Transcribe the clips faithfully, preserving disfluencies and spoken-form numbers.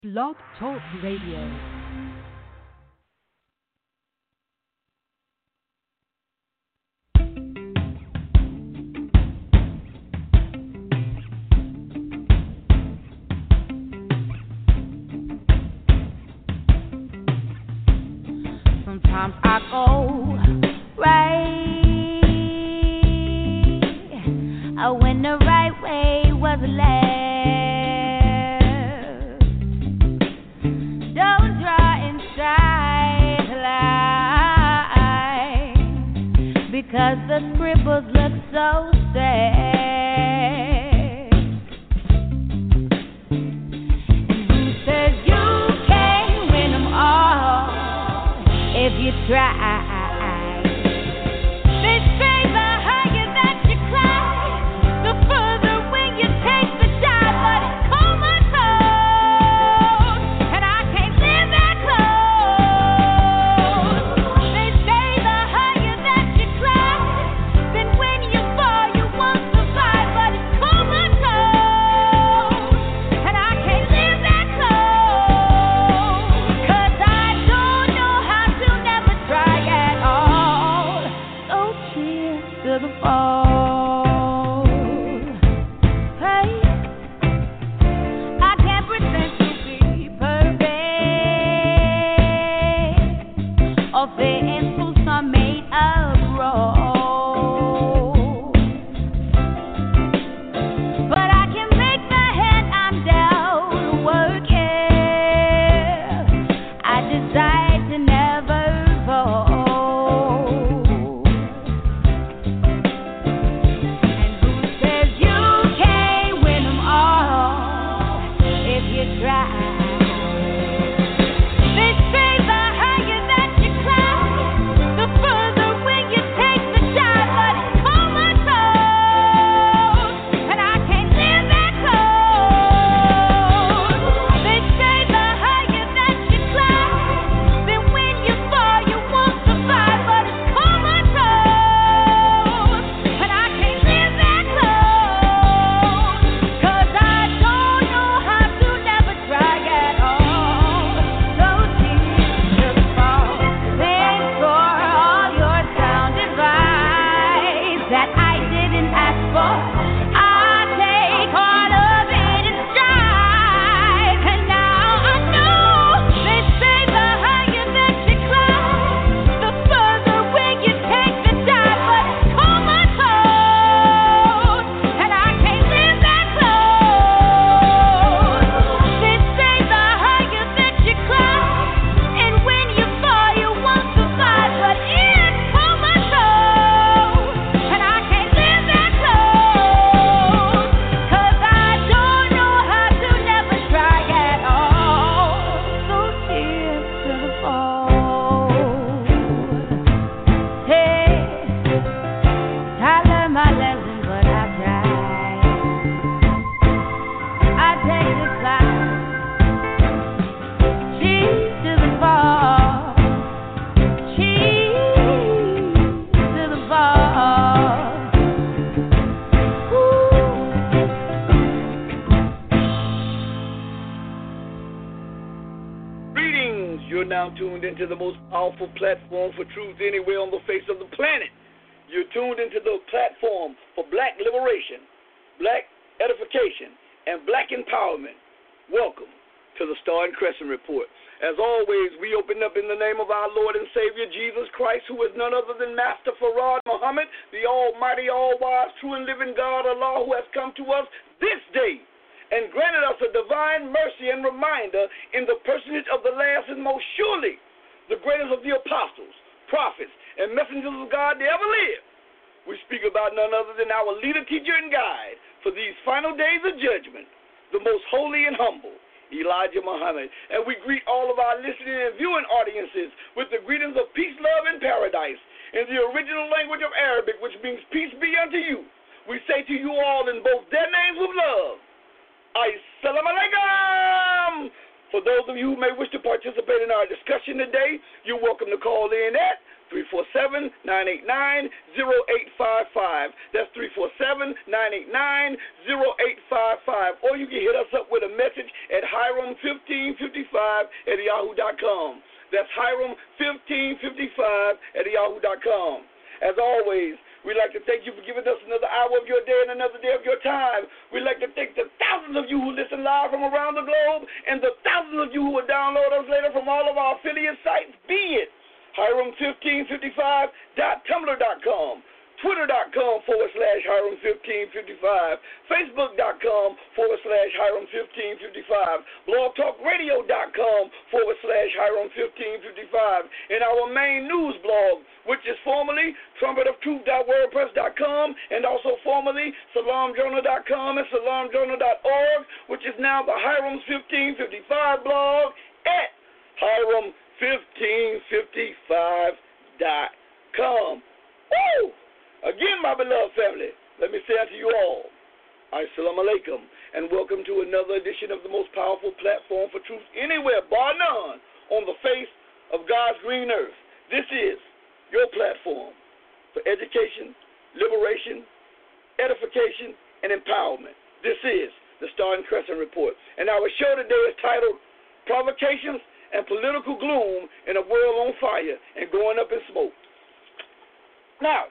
Blog Talk Radio. Sometimes I go right uh, when the right way was left. Don't try and lie because the scribbles look so sad. And who says you can't win them all if you try? They say the higher that you climb, the further when you take the dive. But it's comatose, and I can't live that close. They say the higher that you climb, then when you fall you won't survive. But it's comatose, and I can't live that close. 'Cause I don't know how to never try at all. So cheers to the fall. Hey, I can't pretend to be perfect or fit into some made up role. But I can make the hand I'm down work, yeah. I decide to never fold. And who says you can't win them all if you try? They say the higher that you climb, the further when you take the dive. But it's comatose, and I can't live that close. They say the higher that you climb, then when you fall you won't survive. But it's comatose, and I can't live that close. 'Cause I don't know how to never try at all. So cheers to the fall. Thanks for all your sound advice that I didn't ask for. I take all of it in stride, and now I know they say the higher that you climb, the further when you take the dive. But it's comatose, and I can't live that close. They say the higher that you climb, and when you fall you won't survive. But it's comatose, and I can't live that close. 'Cause I don't know how to never try at all. So cheers to the fall. Hey, I learned my lesson, but I tried. I take this life. Cheers to the fall. Cheers to the fall. Greetings. You're now tuned into the most powerful platform for truth anywhere on the face of the planet. You're tuned into the platform for black liberation, black edification, and black empowerment. Welcome to the Star and Crescent Report. As always, we open up in the name of our Lord and Savior Jesus Christ, who is none other than Master Farad Muhammad, the almighty, all-wise, true and living God, Allah, who has come to us this day and granted us a divine mercy and reminder in the personage of the last and most surely the greatest of the apostles, prophets, and messengers of God that ever lived. We speak about none other than our leader, teacher, and guide for these final days of judgment, the most holy and humble, Elijah Muhammad. And we greet all of our listening and viewing audiences with the greetings of peace, love, and paradise in the original language of Arabic, which means peace be unto you. We say to you all in both their names of love, Assalamu alaikum For those of you who may wish to participate in our discussion today, you're welcome to call in at three four seven, nine eight nine, zero eight five five. That's three four seven, nine eight nine, zero eight five five. Or you can hit us up with a message at Hiram fifteen fifty-five at yahoo dot com. That's Hiram fifteen fifty-five at yahoo dot com. As always, we'd like to thank you for giving us another hour of your day and another day of your time. We'd like to thank the thousands of you who listen live from around the globe and the thousands of you who will download us later from all of our affiliate sites, be it Hiram fifteen fifty-five dot tumblr dot com, twitter dot com forward slash Hiram fifteen fifty-five, facebook dot com forward slash Hiram fifteen fifty-five, blog talk radio dot com forward slash Hiram fifteen fifty-five, and our main news blog, which is formerly trumpet of truth dot wordpress dot com and also formerly salam journal dot com and salam journal dot org, which is now the Hiram fifteen fifty-five blog at Hiram fifteen fifty-five dot com. Woo! Again, my beloved family, let me say unto you all, Assalamu alaikum, and welcome to another edition of the most powerful platform for truth anywhere, bar none, on the face of God's green earth. This is your platform for education, liberation, edification, and empowerment. This is the Star and Crescent Report, and our show today is titled Provocations and Political Gloom in a World on Fire and Going Up in Smoke. Now,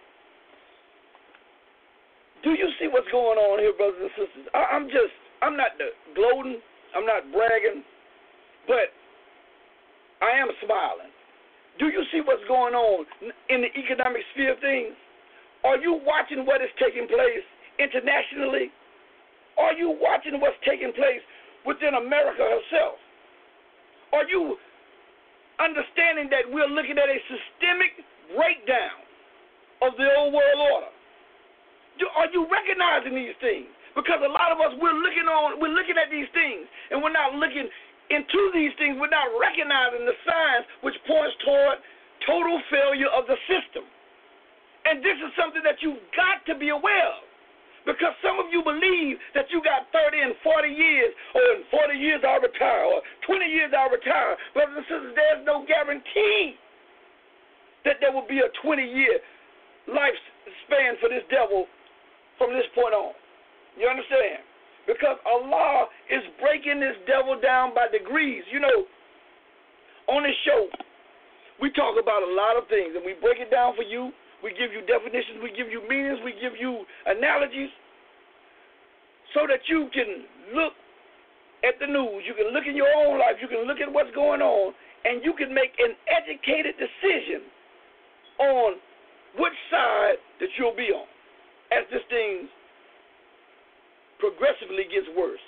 do you see what's going on here, brothers and sisters? I, I'm just, I'm not gloating, I'm not bragging, but I am smiling. Do you see what's going on in the economic sphere of things? Are you watching what is taking place internationally? Are you watching what's taking place within America herself? Are you understanding that we're looking at a systemic breakdown of the old world order? Are you recognizing these things? Because a lot of us, we're looking on, we're looking at these things, and we're not looking into these things. We're not recognizing the signs which points toward total failure of the system. And this is something that you've got to be aware of. Because some of you believe that you got thirty and forty years, or in forty years I'll retire, or twenty years I'll retire. Brothers and sisters, there's no guarantee that there will be a twenty-year lifespan for this devil from this point on. You understand? Because Allah is breaking this devil down by degrees. You know, on this show, we talk about a lot of things, and we break it down for you. We give you definitions, we give you meanings, we give you analogies so that you can look at the news, you can look in your own life, you can look at what's going on, and you can make an educated decision on which side that you'll be on as this thing progressively gets worse.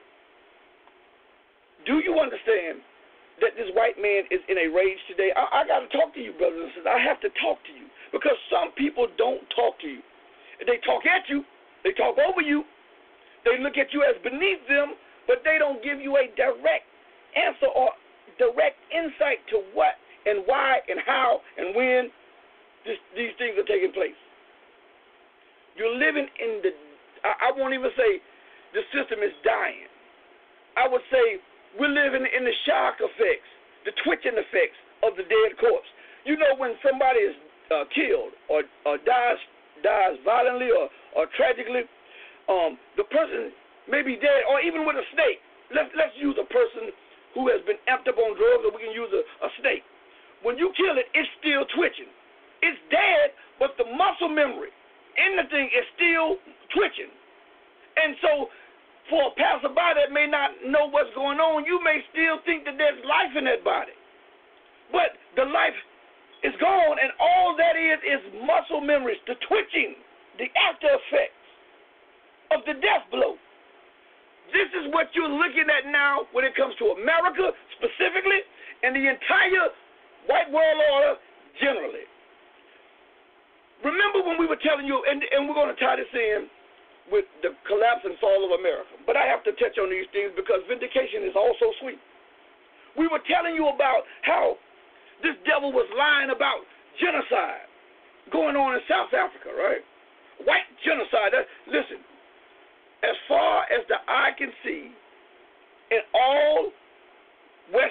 Do you understand that this white man is in a rage today? I, I got to talk to you, brothers and sisters. I have to talk to you. Because some people don't talk to you. They talk at you. They talk over you. They look at you as beneath them, but they don't give you a direct answer or direct insight to what and why and how and when this, these things are taking place. You're living in the, I, I won't even say the system is dying. I would say we're living in the shock effects, the twitching effects of the dead corpse. You know, when somebody is Uh, killed or, or dies dies violently or, or tragically, um, the person may be dead, or even with a snake. Let's, let's use a person who has been amped up on drugs, or we can use a, a snake. When you kill it, it's still twitching. It's dead, but the muscle memory in the thing is still twitching. And so for a passerby that may not know what's going on, you may still think that there's life in that body. But the life is gone, and all that is is muscle memories, the twitching, the after effects of the death blow. This is what you're looking at now when it comes to America specifically and the entire white world order generally. Remember when we were telling you, and, and we're going to tie this in with the collapse and fall of America, but I have to touch on these things because vindication is also sweet. We were telling you about how this devil was lying about genocide going on in South Africa, right? White genocide. That, listen, as far as the eye can see, in all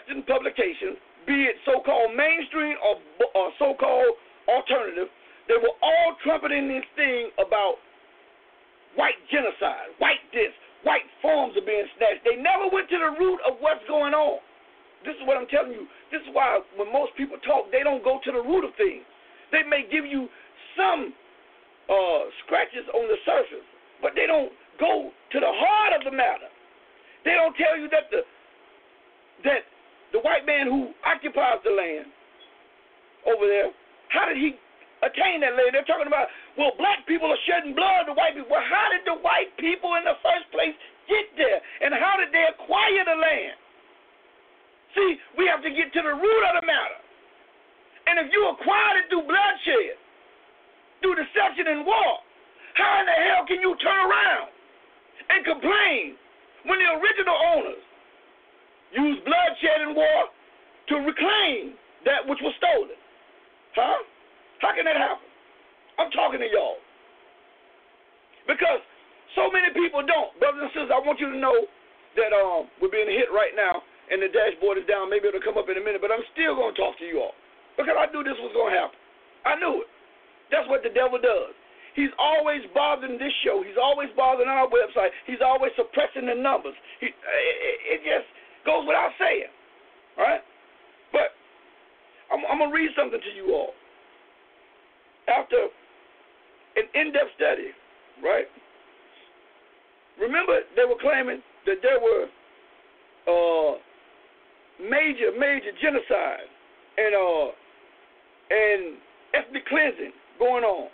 Western publications, be it so-called mainstream or, or so-called alternative, they were all trumpeting this thing about white genocide, white this, white farms are being snatched. They never went to the root of what's going on. This is what I'm telling you. This is why when most people talk, they don't go to the root of things. They may give you some uh, scratches on the surface, but they don't go to the heart of the matter. They don't tell you that the that the white man who occupies the land over there, how did he attain that land? They're talking about, well, black people are shedding blood to white people. Well, how did the white people in the first place get there? And how did they acquire the land? See, we have to get to the root of the matter. And if you acquired it through bloodshed, through deception and war, how in the hell can you turn around and complain when the original owners used bloodshed and war to reclaim that which was stolen? Huh? How can that happen? I'm talking to y'all. Because so many people don't. Brothers and sisters, I want you to know that um, we're being hit right now, and the dashboard is down. Maybe it'll come up in a minute, but I'm still going to talk to you all. Because I knew this was going to happen. I knew it. That's what the devil does. He's always bothering this show. He's always bothering our website. He's always suppressing the numbers. He, it, it just goes without saying. All right? But I'm, I'm going to read something to you all. After an in-depth study, right? Remember, they were claiming that there were uh, major, major genocide and uh, and ethnic cleansing going on.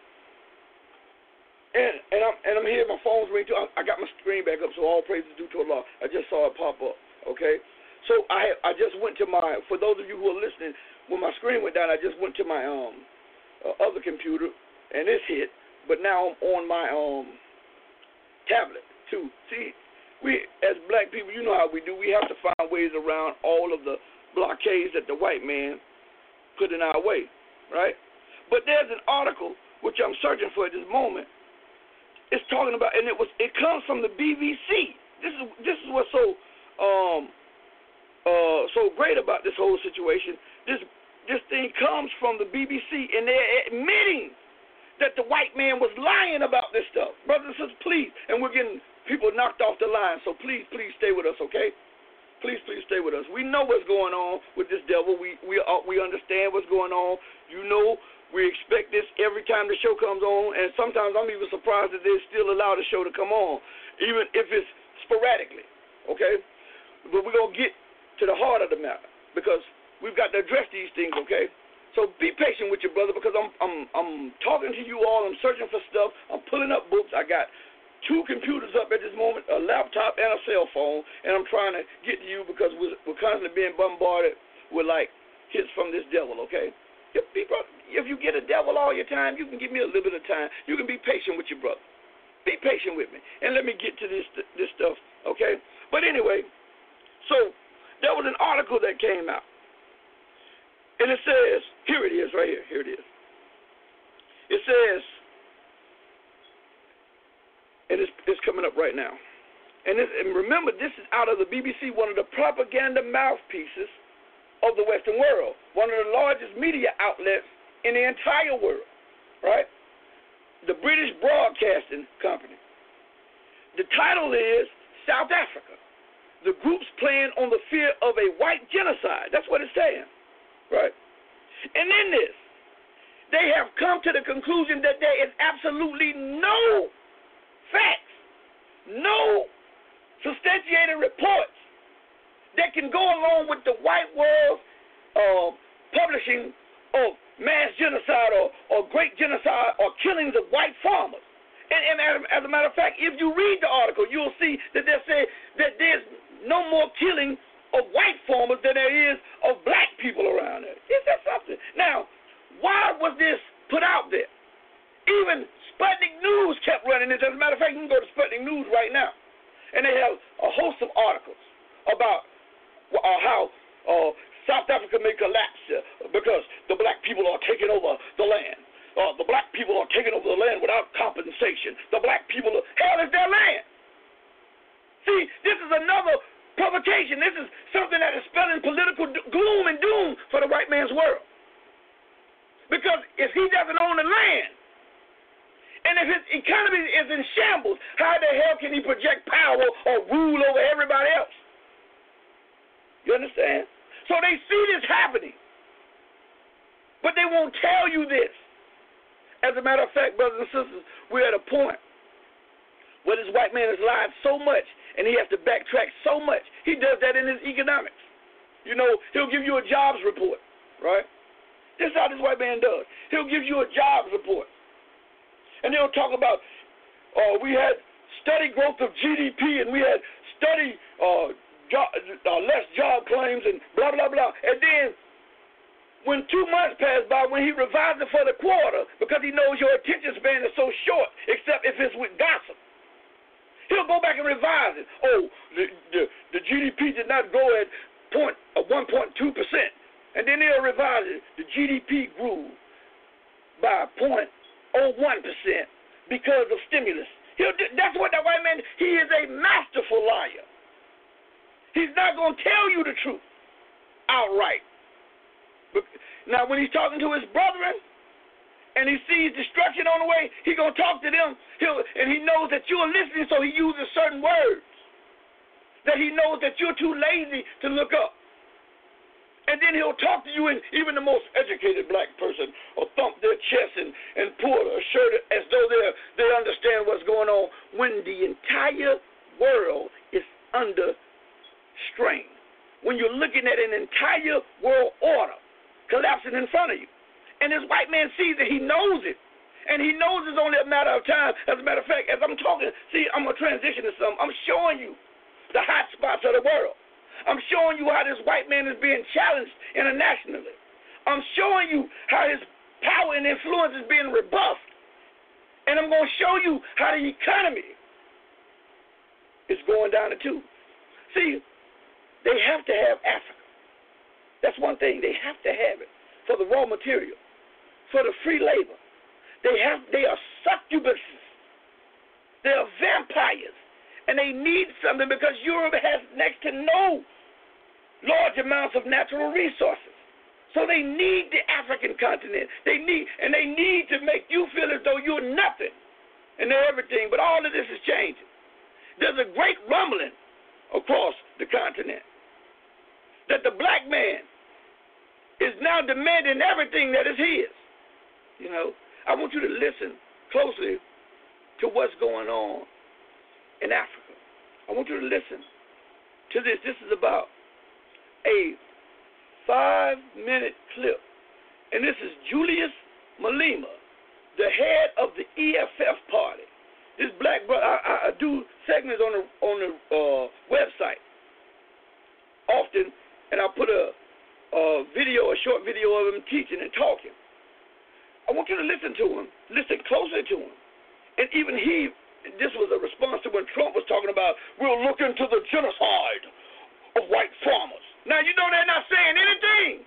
And and I'm and I'm here. My phone's ringing too. I, I got my screen back up, so all praises due to Allah. I just saw it pop up. Okay, so I I just went to my. For those of you who are listening, when my screen went down, I just went to my um. Uh, other computer, and it's hit, but now I'm on my um tablet too. See, we as black people, you know how we do. We have to find ways around all of the blockades that the white man put in our way, right? But there's an article which I'm searching for at this moment. It's talking about, and it was it comes from the B B C. This is this is what's so um uh so great about this whole situation. This This thing comes from the B B C, and they're admitting that the white man was lying about this stuff. Brothers and sisters, please, and we're getting people knocked off the line, so please, please stay with us, okay? Please, please stay with us. We know what's going on with this devil. We we uh, we understand what's going on. You know, we expect this every time the show comes on, and sometimes I'm even surprised that they still allow the show to come on, even if it's sporadically, okay? But we're going to get to the heart of the matter, because we've got to address these things, okay? So be patient with your brother, because I'm I'm I'm talking to you all. I'm searching for stuff. I'm pulling up books. I got two computers up at this moment, a laptop and a cell phone, and I'm trying to get to you because we're, we're constantly being bombarded with, like, hits from this devil, okay? If, if you get a devil all your time, you can give me a little bit of time. You can be patient with your brother. Be patient with me, and let me get to this this stuff, okay? But anyway, so there was an article that came out. And it says, here it is, right here, here it is. It says, and it's, it's coming up right now. And, it, and remember, this is out of the B B C, one of the propaganda mouthpieces of the Western world, one of the largest media outlets in the entire world, right? The British Broadcasting Company. The title is South Africa. The group's playing on the fear of a white genocide. That's what it's saying. Right? And in this, they have come to the conclusion that there is absolutely no facts, no substantiated reports that can go along with the white world uh, publishing of mass genocide or, or great genocide or killings of white farmers. And, and as, as a matter of fact, if you read the article, you'll see that they say that there's no more killing of white farmers than there is of black people around there. Is that something? Now, why was this put out there? Even Sputnik News kept running this. As a matter of fact, you can go to Sputnik News right now, and they have a host of articles about uh, how uh, South Africa may collapse uh, because the black people are taking over the land. Uh, the black people are taking over the land without compensation. The black people are, hell, it's their land. See, this is another provocation. This is something that is spelling political if he doesn't own the land? And if his economy is in shambles, how the hell can he project power or rule over everybody else? You understand? So they see this happening, but they won't tell you this. As a matter of fact, brothers and sisters, we're at a point where this white man has lied so much and he has to backtrack so much. He does that in his economics. You know, he'll give you a jobs report, right? This is how this white man does. He'll give you a jobs report. And they'll talk about, uh, we had steady growth of G D P and we had steady uh, job, uh, less job claims and blah, blah, blah. And then when two months pass by, when he revises it for the quarter, because he knows your attention span is so short, except if it's with gossip, he'll go back and revise it. Oh, the, the, the G D P did not grow at point, uh, one point two percent. And then they'll revise it. The G D P grew by zero point zero one percent because of stimulus. He'll do, that's what that white man, he is a masterful liar. He's not going to tell you the truth outright. But now, when he's talking to his brethren and he sees destruction on the way, he's going to talk to them. He'll, and he knows that you're listening, so he uses certain words that he knows that you're too lazy to look up. And then he'll talk to you, and even the most educated black person will thump their chest and, and pull a shirt as though they they understand what's going on when the entire world is under strain. When you're looking at an entire world order collapsing in front of you. And this white man sees it. He knows it. And he knows it's only a matter of time. As a matter of fact, as I'm talking, see, I'm going to transition to something. I'm showing you the hot spots of the world. I'm showing you how this white man is being challenged internationally. I'm showing you how his power and influence is being rebuffed. And I'm going to show you how the economy is going down the tube. See, they have to have Africa. That's one thing. They have to have it for the raw material, for the free labor. They have. They are succubuses. They are vampires. And they need something because Europe has next to no large amounts of natural resources. So they need the African continent. They need, and they need to make you feel as though you're nothing and they're everything. But all of this is changing. There's a great rumbling across the continent that the black man is now demanding everything that is his. You know, I want you to listen closely to what's going on in Africa. I want you to listen to this. This is about a five-minute clip. And this is Julius Malema, the head of the E F F party. This black brother, I, I do segments on the, on the uh, website often, and I put a, a video, a short video of him teaching and talking. I want you to listen to him, listen closely to him. And even he, this was a response to when Trump was talking about, we'll look into the genocide of white farmers. Now, you know they're not saying anything.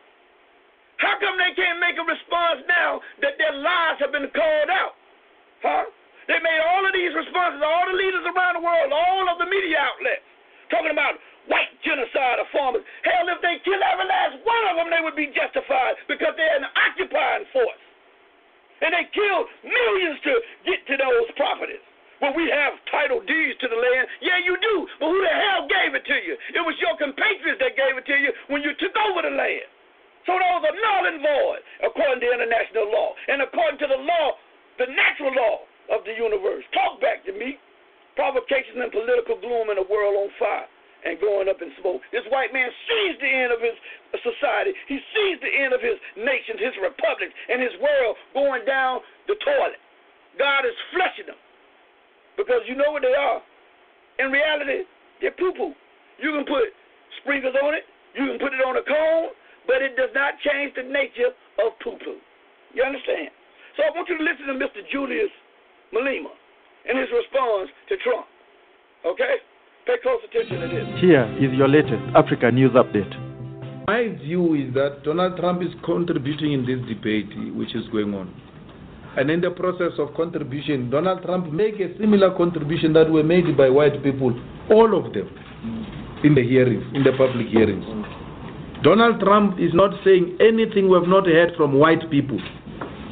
How come they can't make a response now that their lies have been called out? Huh? They made all of these responses, all the leaders around the world, all of the media outlets, talking about white genocide of farmers. Hell, if they kill every last one of them, they would be justified because they're an occupying force. And they killed millions to get to those properties. Well, we have title deeds to the land. Yeah, you do. But who the hell gave it to you? It was your compatriots that gave it to you when you took over the land. So those are null and void according to international law and according to the law, the natural law of the universe. Talk back to me. Provocation and political gloom in a world on fire and going up in smoke. This white man sees the end of his society. He sees the end of his nations, his republics, and his world going down the toilet. God is flushing them because you know what they are. In reality, they're poo-poo. You can put sprinkles on it. You can put it on a cone, but it does not change the nature of poo-poo. You understand? So I want you to listen to Mister Julius Malema and his response to Trump. Okay? Pay close attention to this. Here is your latest Africa News Update. My view is that Donald Trump is contributing in this debate which is going on. And in the process of contribution, Donald Trump made a similar contribution that were made by white people, all of them, in the hearings, in the public hearings. Donald Trump is not saying anything we have not heard from white people.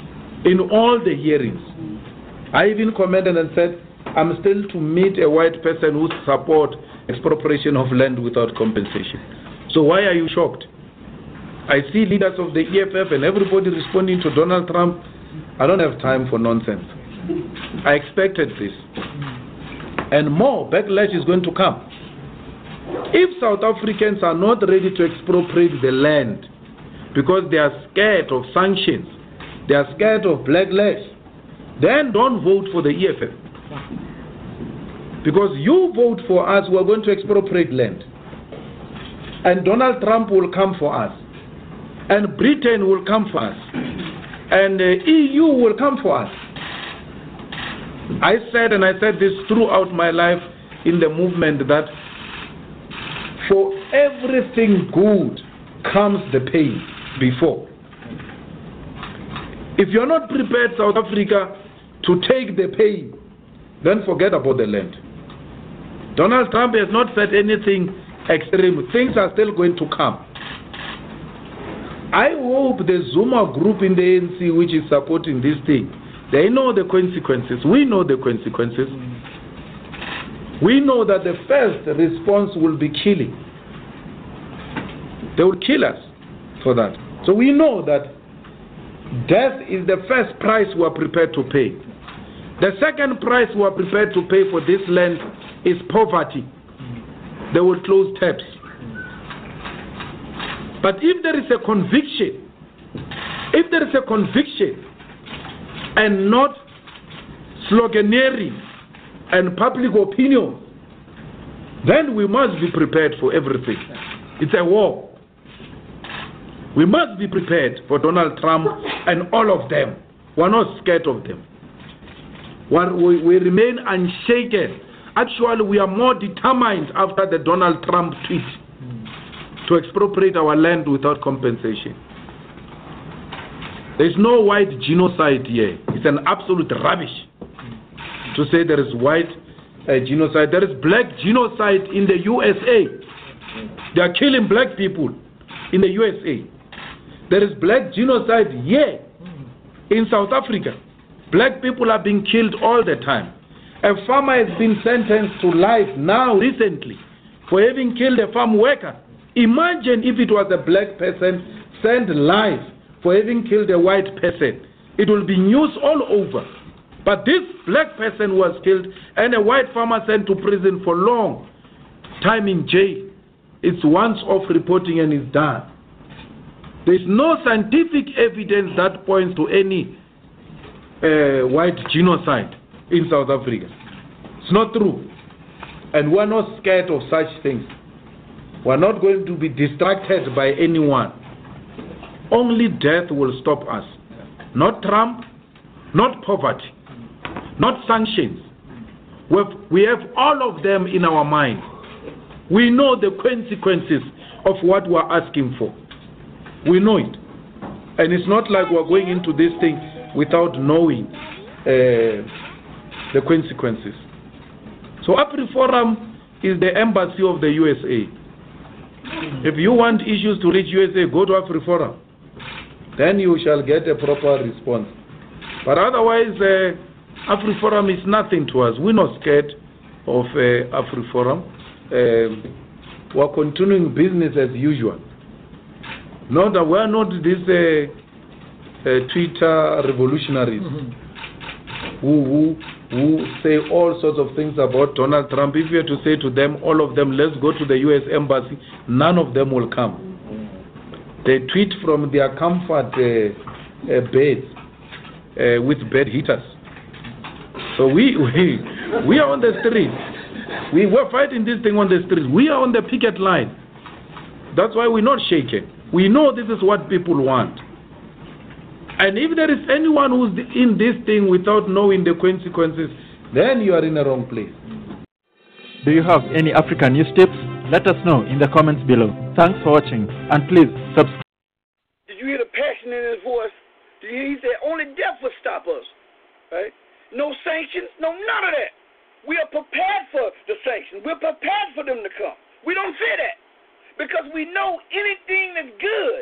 in all the hearings. I even commented and said, I'm still to meet a white person who support expropriation of land without compensation. So why are you shocked? I see leaders of the E F F and everybody responding to Donald Trump. I don't have time for nonsense. I expected this. And more backlash is going to come. If South Africans are not ready to expropriate the land because they are scared of sanctions, they are scared of backlash, then don't vote for the E F F. Because you vote for us, we are going to expropriate land. And Donald Trump will come for us. And Britain will come for us. And the E U will come for us. I said, and I said this throughout my life in the movement, that for everything good comes the pain before. If you're not prepared, South Africa, to take the pain, then forget about the land. Donald Trump has not said anything extreme. Things are still going to come. I hope the Zuma group in the A N C, which is supporting this thing, they know the consequences. We know the consequences. We know that the first response will be killing. They will kill us for that. So we know that death is the first price we are prepared to pay. The second price we are prepared to pay for this land is poverty. They will close taps. But if there is a conviction, if there is a conviction and not sloganeering and public opinion, then we must be prepared for everything. It's a war. We must be prepared for Donald Trump and all of them. We're not scared of them. We, we remain unshaken. Actually, we are more determined after the Donald Trump tweet to expropriate our land without compensation. There is no white genocide here. It's an absolute rubbish to say there is white uh, genocide. There is black genocide in the U S A. They are killing black people in the U S A. There is black genocide here in South Africa. Black people are being killed all the time. A farmer has been sentenced to life now recently for having killed a farm worker. Imagine if it was a black person sent life for having killed a white person. It will be news all over. But this black person was killed and a white farmer sent to prison for long time in jail. It's once off reporting and it's done. There is no scientific evidence that points to any uh, white genocide in South Africa. It's not true. And we're not scared of such things. We're not going to be distracted by anyone. Only death will stop us. Not Trump, not poverty, not sanctions. We've, we have all of them in our mind. We know the consequences of what we're asking for. We know it. And it's not like we're going into this thing without knowing uh, the consequences. So AfriForum is the embassy of the U S A. If you want issues to reach U S A, go to AfriForum. Then you shall get a proper response. But otherwise, uh, AfriForum is nothing to us. We're not scared of uh, AfriForum. Uh, we're continuing business as usual. Not that we're not these uh, uh, Twitter revolutionaries mm-hmm. who, who who say all sorts of things about Donald Trump. If you were to say to them, all of them, let's go to the U S embassy, none of them will come. They tweet from their comfort uh, uh, beds uh, with bed heaters. So we, we we are on the street. We were fighting this thing on the street. We are on the picket line. That's why we're not shaken. We know this is what people want. And if there is anyone who's in this thing without knowing the consequences, then you are in the wrong place. Do you have any African news tips? Let us know in the comments below. Thanks for watching, and please subscribe. Did you hear the passion in his voice? Did you hear he said only death will stop us, right? No sanctions, no none of that. We are prepared for the sanctions. We're prepared for them to come. We don't fear that because we know anything that's good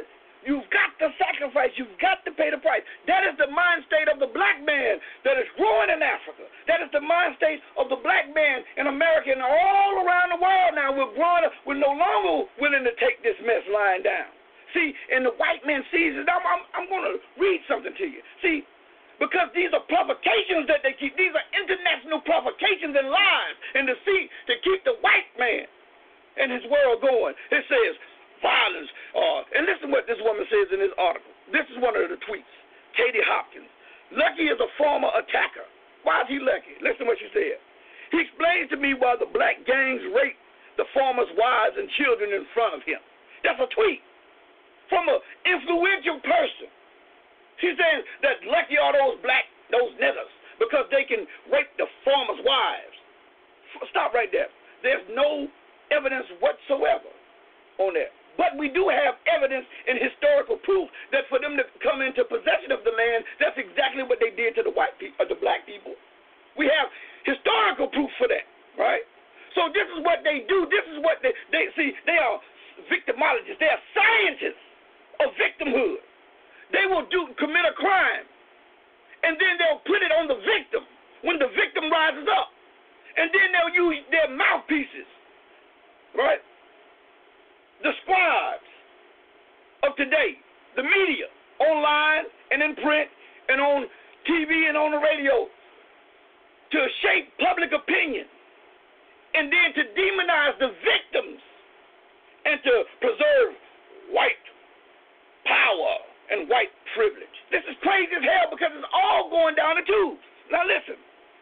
You've got to sacrifice. You've got to pay the price. That is the mind state of the black man that is growing in Africa. That is the mind state of the black man in America and all around the world now. We're growing up. We're no longer willing to take this mess lying down. See, and the white man sees it. I'm, I'm, I'm going to read something to you. See, because these are provocations that they keep. These are international provocations and lies and deceit to keep the white man and his world going. It says, violence. Uh, and listen what this woman says in this article. This is one of the tweets. Katie Hopkins. Lucky is a former attacker. Why is he lucky? Listen what she said. He explains to me why the black gangs rape the farmers' wives and children in front of him. That's a tweet from an influential person. She's saying that lucky are those black, those niggers, because they can rape the farmers' wives. Stop right there. There's no evidence whatsoever on that. But we do have evidence and historical proof that for them to come into possession of the land, that's exactly what they did to the white people, or the black people. We have historical proof for that, right? So this is what they do. This is what they, they see. They are victimologists. They are scientists of victimhood. They will do commit a crime, and then they'll put it on the victim when the victim rises up, and then they'll use their mouthpieces, right? The scribes of today, the media, online and in print and on T V and on the radio, to shape public opinion and then to demonize the victims and to preserve white power and white privilege. This is crazy as hell because it's all going down the tubes. Now listen.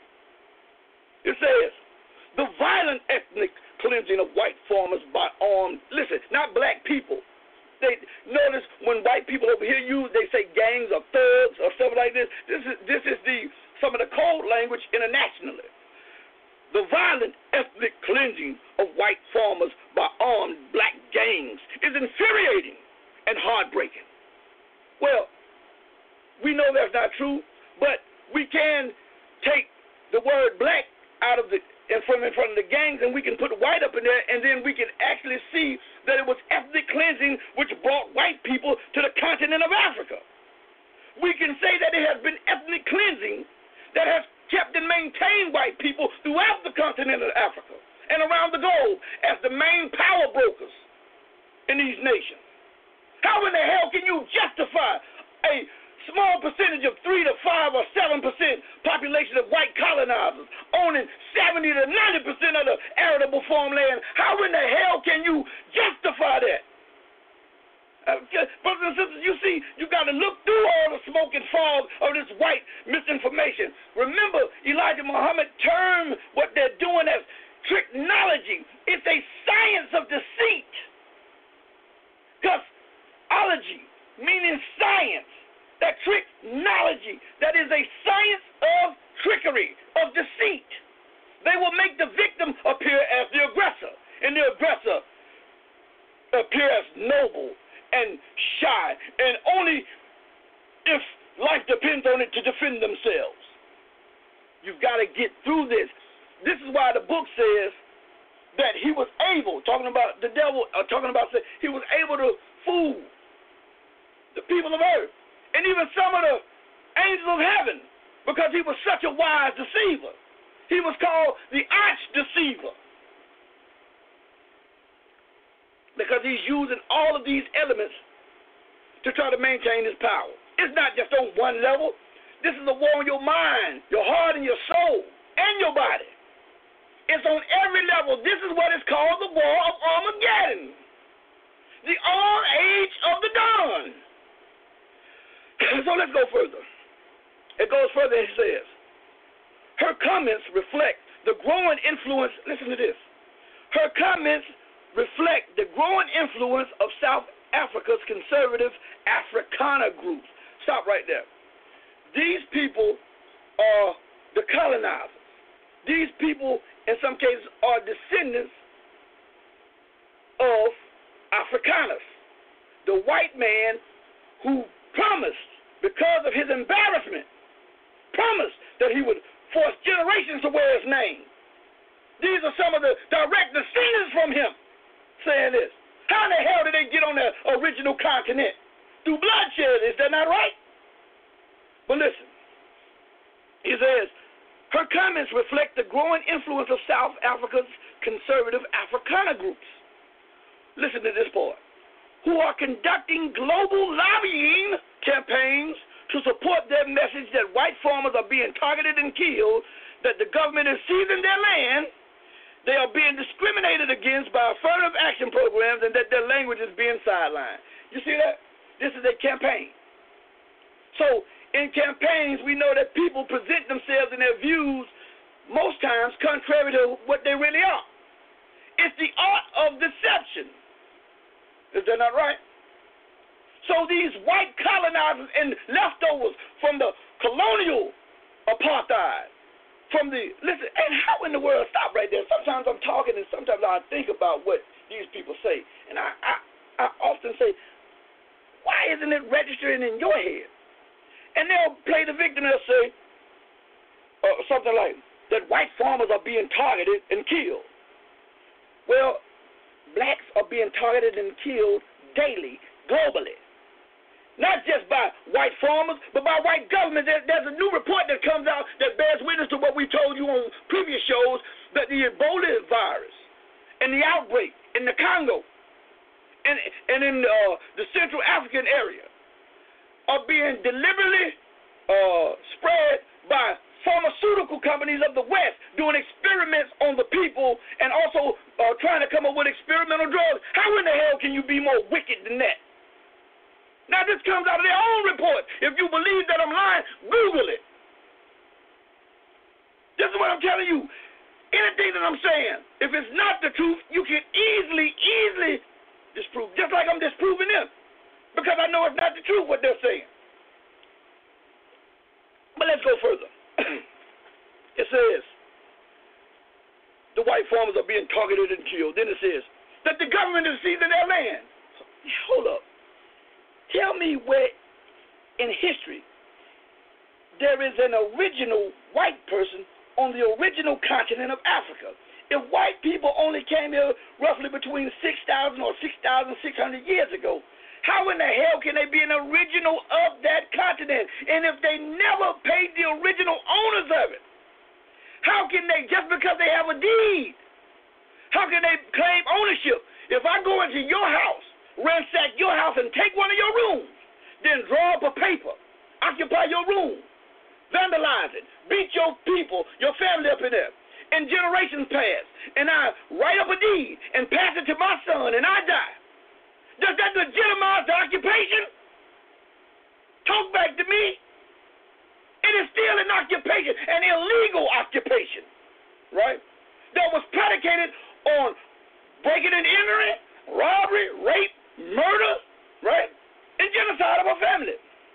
It says, the violent ethnic cleansing of white farmers by armed, listen, not black people. They notice when white people over here use, they say gangs or thugs or stuff like this. This is this is the some of the code language internationally. The violent ethnic cleansing of white farmers by armed black gangs is infuriating and heartbreaking. Well, we know that's not true, but we can take the word black out of the and from in front of the gangs, and we can put white up in there, and then we can actually see that it was ethnic cleansing which brought white people to the continent of Africa. We can say that it has been ethnic cleansing that has kept and maintained white people throughout the continent of Africa and around the globe as the main power brokers in these nations. How in the hell can you justify a small percentage of three to five or seven percent population of white colonizers owning seventy to ninety percent of the arable farmland? How in the hell can you justify that? Uh, brothers and sisters, you see, you got to look through all the smoke and fog of this white misinformation. Remember, Elijah Muhammad termed what they're doing as tricknology. It's a science of deceit. Because ology, meaning science, that tricknology, that is a science of trickery, of deceit. They will make the victim appear as the aggressor, and the aggressor appear as noble and shy, and only if life depends on it to defend themselves. You've got to get through this. This is why the book says that he was able, talking about the devil, uh, talking about, he was able to fool the people of earth, and even some of the angels of heaven, because he was such a wise deceiver. He was called the arch deceiver, because he's using all of these elements to try to maintain his power. It's not just on one level. This is a war on your mind, your heart, and your soul, and your body. It's on every level. This is what is called the war of Armageddon, the old age of the dawn. So let's go further. It goes further and it says, her comments reflect the growing influence, listen to this, her comments reflect the growing influence of South Africa's conservative Afrikaner groups. Stop right there. These people are the colonizers. These people, in some cases, are descendants of Afrikaners. The white man who promised, because of his embarrassment, promised that he would force generations to wear his name. These are some of the direct descendants from him saying this. How in the hell did they get on the original continent? through bloodshed. Is that not right? But listen, he says, her comments reflect the growing influence of South Africa's conservative Afrikaner groups. Listen to this part. Who are conducting global lobbying campaigns to support their message that white farmers are being targeted and killed, that the government is seizing their land, they are being discriminated against by affirmative action programs, and that their language is being sidelined. You see that? This is a campaign. So in campaigns, we know that people present themselves and their views most times contrary to what they really are. It's the art of deception. Is that not right? So these white colonizers and leftovers from the colonial apartheid, from the, listen, and how in the world, stop right there. Sometimes I'm talking and sometimes I think about what these people say. And I, I, I often say, why isn't it registering in your head? And they'll play the victim and they'll say uh, something like, that white farmers are being targeted and killed. Well, blacks are being targeted and killed daily, globally. Not just by white farmers, but by white governments. There, there's a new report that comes out that bears witness to what we told you on previous shows, that the Ebola virus and the outbreak in the Congo and, and in uh, the Central African area are being deliberately uh, spread by pharmaceutical companies of the West doing experiments on the people and also uh, trying to come up with experimental drugs. How in the hell can you be more wicked than that? Now, this comes out of their own report. If you believe that I'm lying, Google it. This is what I'm telling you. Anything that I'm saying, if it's not the truth, you can easily, easily disprove, just like I'm disproving them, because I know it's not the truth what they're saying. But let's go further. It says the white farmers are being targeted and killed. Then it says that the government is seizing their land. Hold up. Tell me where in history there is an original white person on the original continent of Africa. If white people only came here roughly between six thousand or six thousand six hundred years ago, how in the hell can they be an original of that continent? And if they never paid the original owners of it, how can they, just because they have a deed, how can they claim ownership? If I go into your house, ransack your house and take one of your rooms, then draw up a paper, occupy your room, vandalize it, beat your people, your family up in there, and generations pass, and I write up a deed and pass it to my son, and I die. Does that legitimize the occupation? Talk back to me. It is still an occupation, an illegal occupation, right? That was predicated on breaking and entering, robbery, rape, murder, right? And genocide of a family.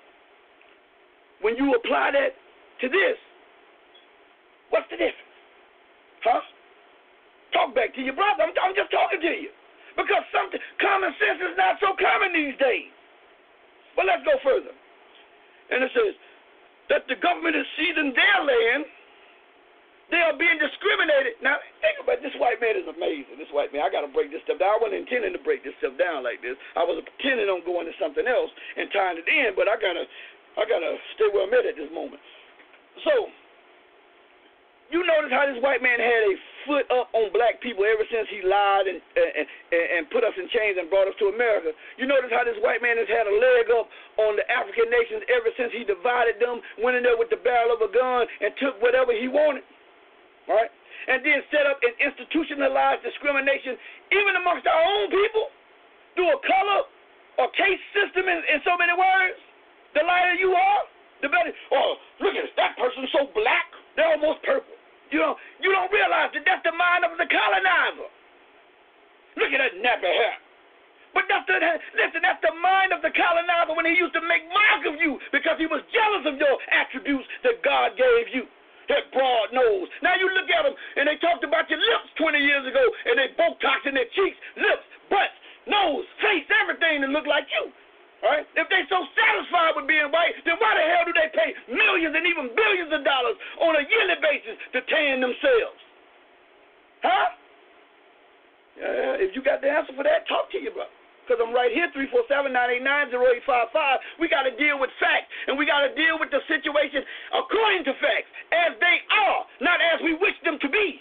When you apply that to this, what's the difference? Huh? Talk back to your brother. I'm, I'm just talking to you. Because something, common sense is not so common these days. But let's go further. And it says that the government is seizing their land. They are being discriminated. Now, think about it. This white man is amazing. This white man, I got to break this stuff down. I wasn't intending to break this stuff down like this. I was intending on going to something else and tying it in, but I got to I gotta stay where I'm at at this moment. So, you notice how this white man had a foot up on black people ever since he lied and, and, and put us in chains and brought us to America. You notice how this white man has had a leg up on the African nations ever since he divided them, went in there with the barrel of a gun, and took whatever he wanted, right? And then set up an institutionalized discrimination even amongst our own people through a color or case system in, in so many words. The lighter you are, the better. Oh, look at this. That person's so black, they're almost purple. You know, you don't realize that that's the mind of the colonizer. Look at that nappy hair. But that's the, listen, that's the mind of the colonizer when he used to make mock of you because he was jealous of your attributes that God gave you. That broad nose. Now you look at them, and they talked about your lips twenty years ago, and they Botox in their cheeks, lips, butts, nose, face, everything that look like you. All right? If they're so satisfied with being white, then why the hell do they pay millions and even billions of dollars on a yearly basis to tan themselves? Huh? Uh, if you got the answer for that, talk to your brother. because I'm right here, three four seven, nine eight nine, zero eight five five. We got to deal with facts, and we got to deal with the situation according to facts, as they are, not as we wish them to be.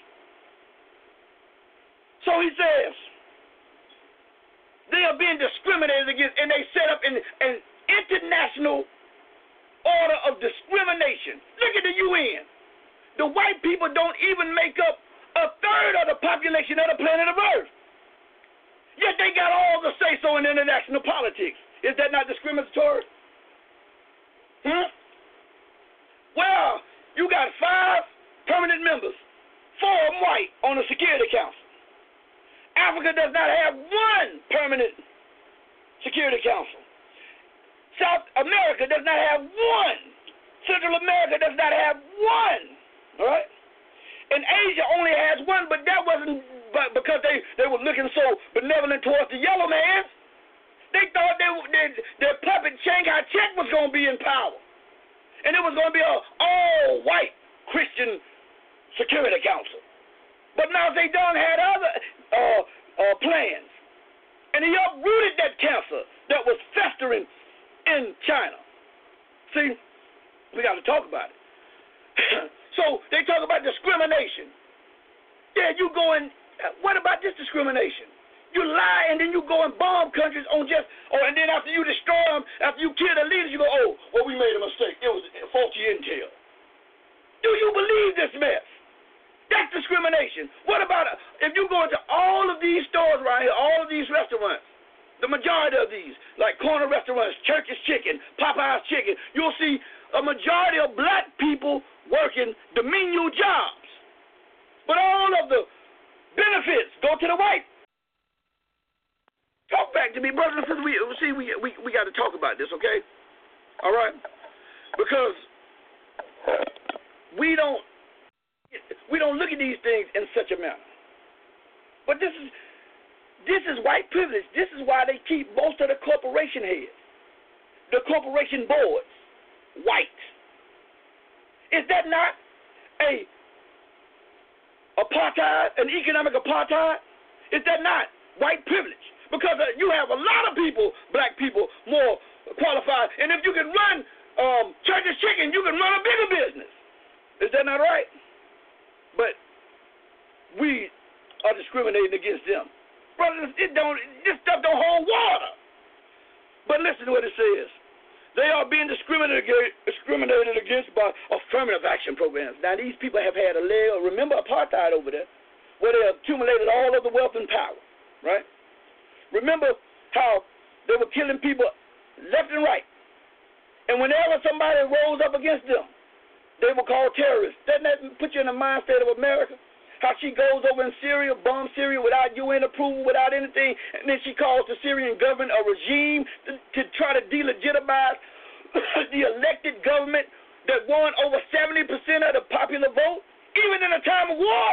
So he says, they are being discriminated against, and they set up an, an international order of discrimination. Look at the U N. The white people don't even make up a third of the population of the planet of Earth. Yet they got all the say-so in international politics. Is that not discriminatory? Hmm? Well, you got five permanent members, four of them white, on the Security Council. Africa does not have one permanent Security Council. South America does not have one. Central America does not have one. All right? And Asia only has one, but that wasn't but because they, they were looking so benevolent towards the yellow man. They thought they, they, their puppet Shanghai Czech was going to be in power. And it was going to be an all-white Christian Security Council. But now they done had other uh, uh, plans. And he uprooted that cancer that was festering in China. See, we got to talk about it. So they talk about discrimination. Yeah, you go and, what about this discrimination? You lie and then you go and bomb countries on just, oh, and then after you destroy them, after you kill the leaders, you go, oh, well, we made a mistake. It was faulty intel. Do you believe this mess? That's discrimination. What about if you go into all of these stores right here, all of these restaurants, the majority of these, like corner restaurants, Church's Chicken, Popeye's Chicken, you'll see a majority of black people working the menial jobs. But all of the benefits go to the white. Talk back to me, brothers and sisters. We, see, we, we, we got to talk about this, okay? All right? Because we don't we don't look at these things in such a manner. But this is this is white privilege. This is why they keep most of the corporation heads, the corporation boards, white. Is that not a apartheid, an economic apartheid? Is that not white privilege? Because uh, you have a lot of people, black people, more qualified. And if you can run um, Church's Chicken, you can run a bigger business. Is that not right? But we are discriminating against them. Brothers, it don't, this stuff don't hold water. But listen to what it says. They are being discriminated against, discriminated against by affirmative action programs. Now, these people have had a leg. Remember apartheid over there, where they accumulated all of the wealth and power, right? Remember how they were killing people left and right. And whenever somebody rose up against them, they were called terrorists. Doesn't that put you in the mind state of America? How she goes over in Syria, bombs Syria without U N approval, without anything, and then she calls the Syrian government a regime to, to try to delegitimize the elected government that won over seventy percent of the popular vote, even in a time of war.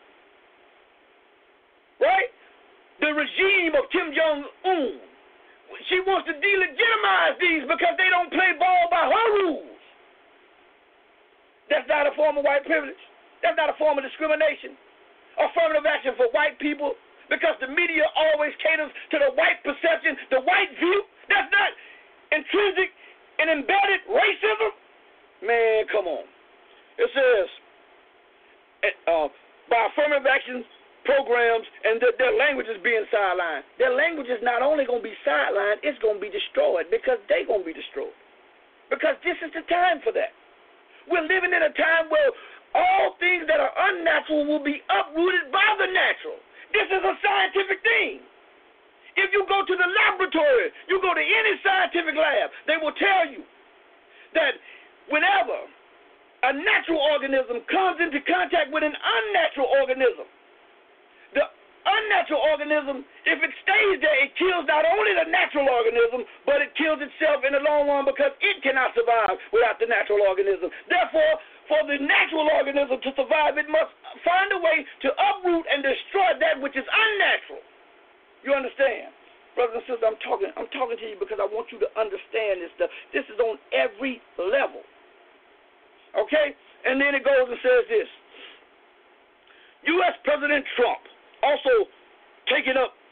Right? The regime of Kim Jong-un. She wants to delegitimize these because they don't play ball by her rules. That's not a form of white privilege. That's not a form of discrimination. Affirmative action for white people because the media always caters to the white perception, the white view. That's not intrinsic and embedded racism. Man, come on. It says uh, by affirmative action programs and that their language is being sidelined. Their language is not only going to be sidelined, it's going to be destroyed because they're going to be destroyed. Because this is the time for that. We're living in a time where all things that are unnatural will be uprooted by the natural. This is a scientific thing. If you go to the laboratory, you go to any scientific lab, they will tell you that whenever a natural organism comes into contact with an unnatural organism, the unnatural organism, if it stays there, it kills not only the natural organism, but it kills itself in the long run because it cannot survive without the natural organism. Therefore, for the natural organism to survive, it must find a way to uproot and destroy that which is unnatural. You understand? Brothers and sisters, I'm talking, I'm talking to you because I want you to understand this stuff. This is on every level. Okay? And then it goes and says this. U S President Trump also taking up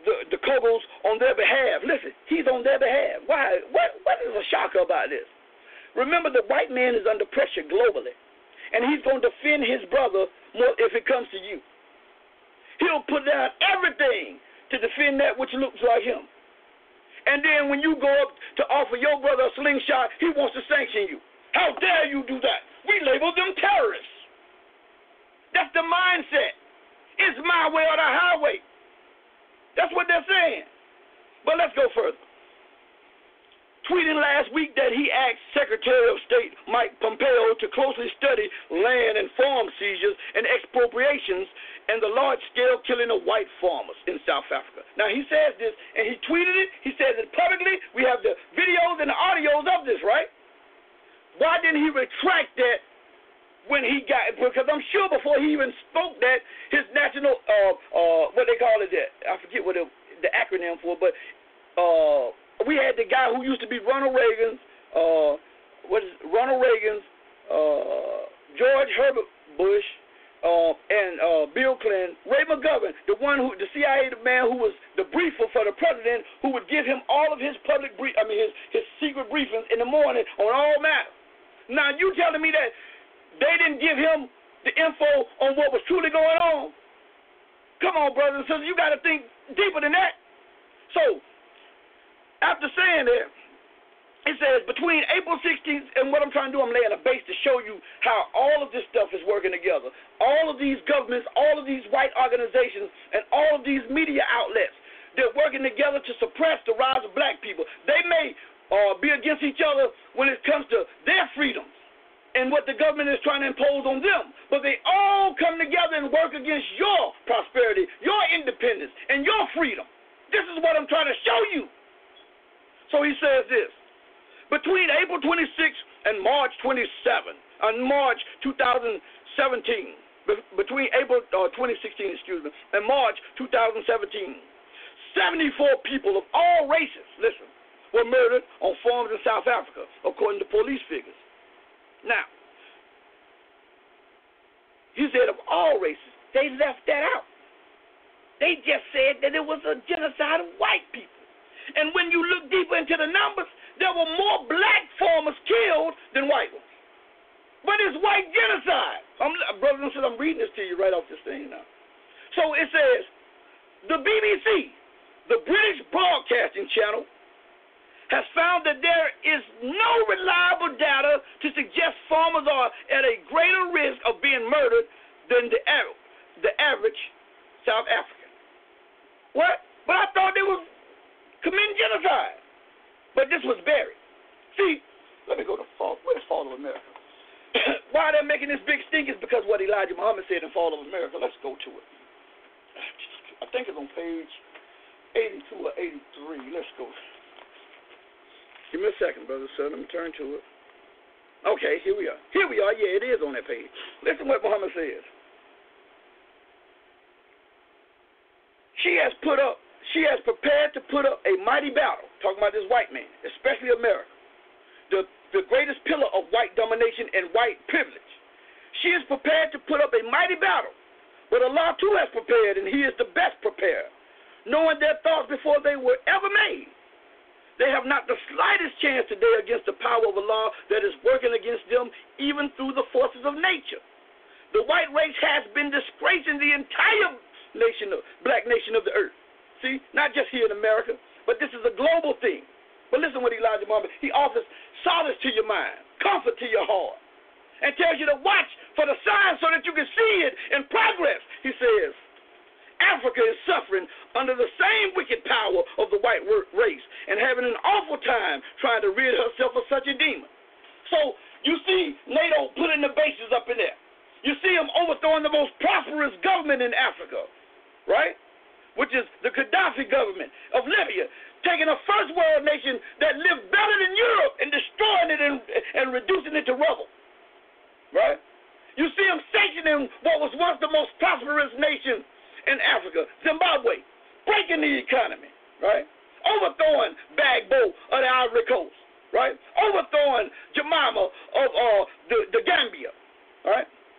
the, the Kogels on their behalf. Listen, he's on their behalf. Why? What, what is a shocker about this? Remember, the white man is under pressure globally, and he's going to defend his brother more if it comes to you. He'll put down everything to defend that which looks like him. And then when you go up to offer your brother a slingshot, he wants to sanction you. How dare you do that? We label them terrorists. That's the mindset. It's my way or the highway. That's what they're saying. But let's go further. Tweeting last week that he asked Secretary of State Mike Pompeo to closely study land and farm seizures and expropriations and the large-scale killing of white farmers in South Africa. Now, he says this, and he tweeted it. He says it publicly. We have the videos and the audios of this, right? Why didn't he retract that when he got it? Because I'm sure before he even spoke that, his national, uh, uh, what they call it, that I forget what it, the acronym for, but uh, we had the guy who used to be Ronald Reagan's, uh, what is it, Ronald Reagan's, uh, George Herbert Bush, uh, and uh, Bill Clinton, Ray McGovern, the one who, the C I A man who was the briefer for the president, who would give him all of his public brief, I mean his his secret briefings in the morning on all matters. Now you telling me that they didn't give him the info on what was truly going on? Come on, brothers and sisters, you got to think deeper than that. So, after saying that, it says between April sixteenth and what I'm trying to do, I'm laying a base to show you how all of this stuff is working together. All of these governments, all of these white organizations, and all of these media outlets, they're working together to suppress the rise of black people. They may uh, be against each other when it comes to their freedoms and what the government is trying to impose on them, but they all come together and work against your prosperity, your independence, and your freedom. This is what I'm trying to show you. So he says this. Between April twenty-sixth and March twenty-seventh, on March two thousand seventeen, between April uh, twenty sixteen, excuse me, and March two thousand seventeen, seventy-four people of all races, listen, were murdered on farms in South Africa, according to police figures. Now, he said of all races, they left that out. They just said that it was a genocide of white people. And when you look deeper into the numbers, there were more black farmers killed than white ones. But it's white genocide. I'm, brothers and sisters, I'm reading this to you right off this thing now. So it says, the B B C, the British Broadcasting Channel, has found that there is no reliable data to suggest farmers are at a greater risk of being murdered than the, the average South African. What? But I thought they were committing genocide. But this was buried. See, let me go to Fall. Where's Fall of America? Why they're making this big stink is because what Elijah Muhammad said in Fall of America. Let's go to it. I think it's on page eighty-two or eighty-three. Let's go. Give me a second, brother, son. Let me turn to it. Okay, here we are. Here we are. Yeah, it is on that page. Listen what Muhammad says. She has put up She has prepared to put up a mighty battle, talking about this white man, especially America, the, the greatest pillar of white domination and white privilege. She is prepared to put up a mighty battle, but Allah too has prepared, and He is the best prepared, knowing their thoughts before they were ever made. They have not the slightest chance today against the power of Allah that is working against them, even through the forces of nature. The white race has been disgracing the entire nation, of, black nation of the earth. See, not just here in America, but this is a global thing. But listen what Elijah Muhammad, he offers solace to your mind, comfort to your heart, and tells you to watch for the signs so that you can see it in progress. He says, Africa is suffering under the same wicked power of the white race and having an awful time trying to rid herself of such a demon. So you see NATO putting the bases up in there. You see them overthrowing the most prosperous government in Africa, right? Which is the Gaddafi government of Libya, taking a first world nation that lived better than Europe and destroying it and, and reducing it to rubble, right? You see them sanctioning what was once the most prosperous nation in Africa, Zimbabwe, breaking the economy, right? Overthrowing Bagbo of the Ivory Coast, right? Overthrowing Jemima of uh, the, the Gambia, right?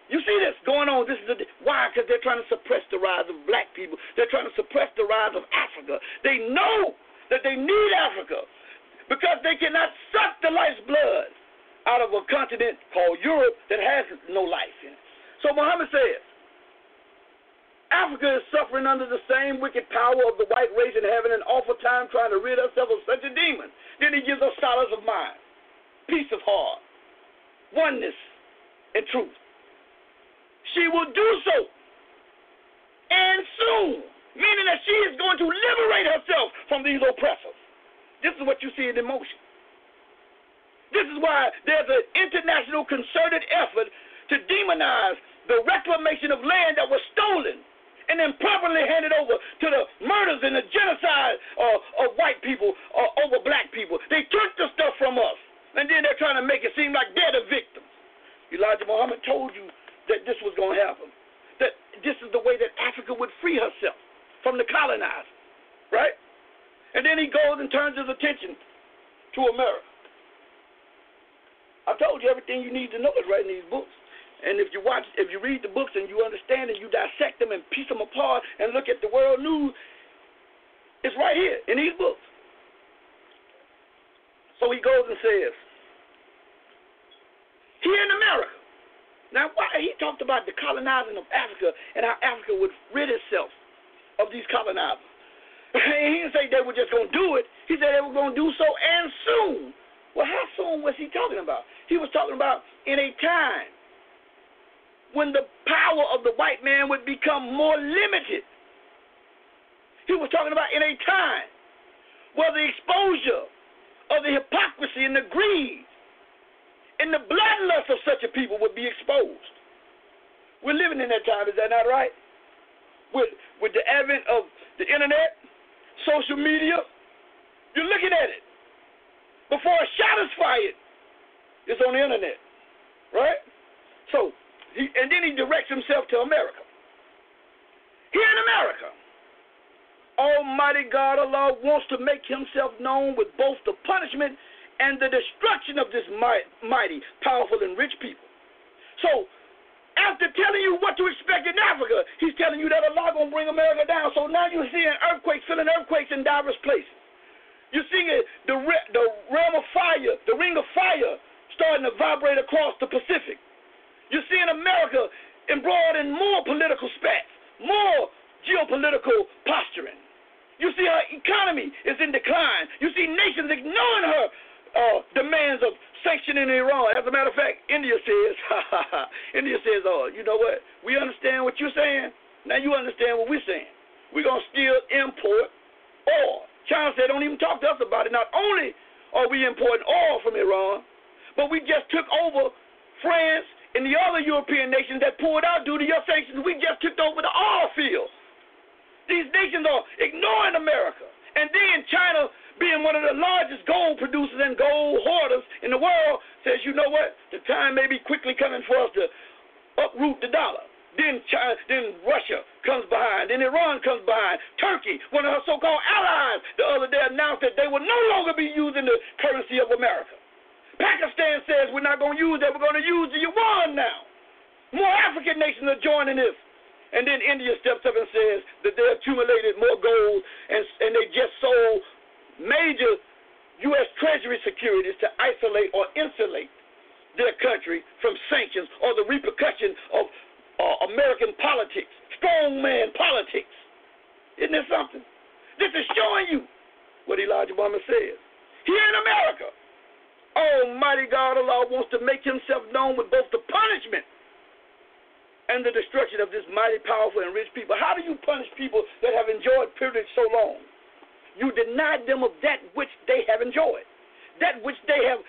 You see this going on. This is a, why? Because they're trying to suppress the rise of black people. They're trying to suppress the rise of Africa. They know that they need Africa because they cannot suck the life's blood out of a continent called Europe that has no life in it. So Muhammad says, Africa is suffering under the same wicked power of the white race and having an awful time trying to rid herself of such a demon. Then he gives us solace of mind, peace of heart, oneness, and truth. She will do so, and soon, meaning that she is going to liberate herself from these oppressors. This is what you see in motion. This is why there's an international concerted effort to demonize the reclamation of land that was stolen and then properly handed over to the murders and the genocide uh, of white people uh, over black people. They took the stuff from us, and then they're trying to make it seem like they're the victims. Elijah Muhammad told you that this was going to happen, that this is the way that Africa would free herself from the colonizer, right? And then he goes and turns his attention to America. I told you everything you need to know is right in these books. And if you watch, if you read the books and you understand and you dissect them and piece them apart and look at the world news, it's right here in these books. So he goes and says, here in America. Now, why he talked about the colonizing of Africa and how Africa would rid itself of these colonizers. He didn't say they were just going to do it. He said they were going to do so, and soon. Well, how soon was he talking about? He was talking about in a time when the power of the white man would become more limited. He was talking about in a time where the exposure of the hypocrisy and the greed and the bloodlust of such a people would be exposed. We're living in that time, is that not right? With, with the advent of the internet, social media, you're looking at it. Before a shot is fired, it's on the internet, right? So, he, and then he directs himself to America. Here in America, Almighty God Allah wants to make himself known with both the punishment and the destruction of this mighty, powerful, and rich people. So, after telling you what to expect in Africa, he's telling you that Allah going to bring America down. So now you're seeing earthquakes, feeling earthquakes in diverse places. You're seeing the, the realm of fire, the ring of fire, starting to vibrate across the Pacific. You're seeing America embroiled in more political spats, more geopolitical posturing. You see her economy is in decline. You see nations ignoring her uh, demands of sanctioning Iran. As a matter of fact, India says, India says, oh, you know what? We understand what you're saying. Now you understand what we're saying. We're going to still import oil. China said, don't even talk to us about it. Not only are we importing oil from Iran, but we just took over France and the other European nations that pulled out due to your sanctions. We just took over the oil fields. These nations are ignoring America. And then China, being one of the largest gold producers and gold hoarders in the world, says, you know what? The time may be quickly coming for us to uproot the dollar. Then China, then Russia comes behind. Then Iran comes behind. Turkey, one of her so-called allies, the other day announced that they will no longer be using the currency of America. Pakistan says we're not going to use that. We're going to use the yuan now. More African nations are joining this. And then India steps up and says that they accumulated more gold and, and they just sold major U S Treasury securities to isolate or insulate their country from sanctions or the repercussion of uh, American politics, strongman politics. Isn't this something? This is showing you what Elijah Muhammad says. Here in America, Almighty God Allah wants to make himself known with both the punishment and the destruction of this mighty, powerful, and rich people. How do you punish people that have enjoyed privilege so long? You deny them of that which they have enjoyed, that which they have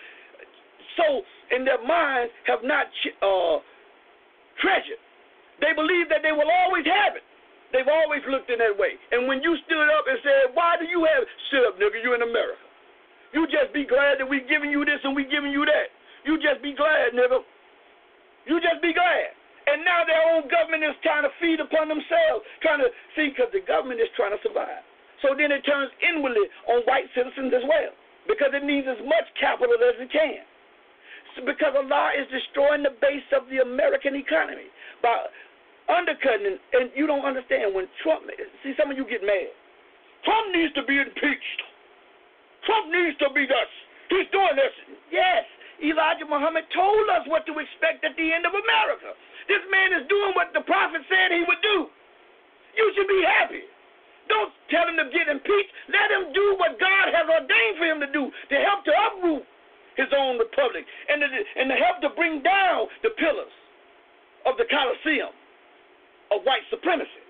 so in their minds have not uh, treasured. They believe that they will always have it. They've always looked in that way. And when you stood up and said, why do you have, sit up, nigga, you in America. You just be glad that we giving you this and we giving you that. You just be glad, nigga. You just be glad. And now their own government is trying to feed upon themselves, trying to see, because the government is trying to survive. So then it turns inwardly on white citizens as well, because it needs as much capital as it can. because Allah is destroying the base of the American economy by undercutting. And, and you don't understand when Trump, see, some of you get mad. Trump needs to be impeached. Trump needs to be this. He's doing this. Yes, Elijah Muhammad told us what to expect at the end of America. This man is doing what the prophet said he would do. You should be happy. Don't tell him to get impeached. Let him do what God has ordained for him to do, to help to uproot his own republic and to, and to help to bring down the pillars of the Colosseum of white supremacy.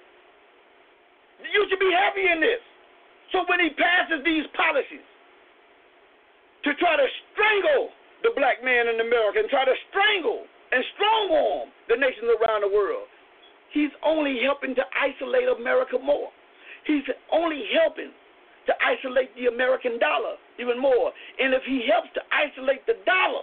You should be happy in this. So when he passes these policies to try to strangle the black man in America and try to strangle and strong-arm the nations around the world, he's only helping to isolate America more. He's only helping to isolate the American dollar even more. And if he helps to isolate the dollar,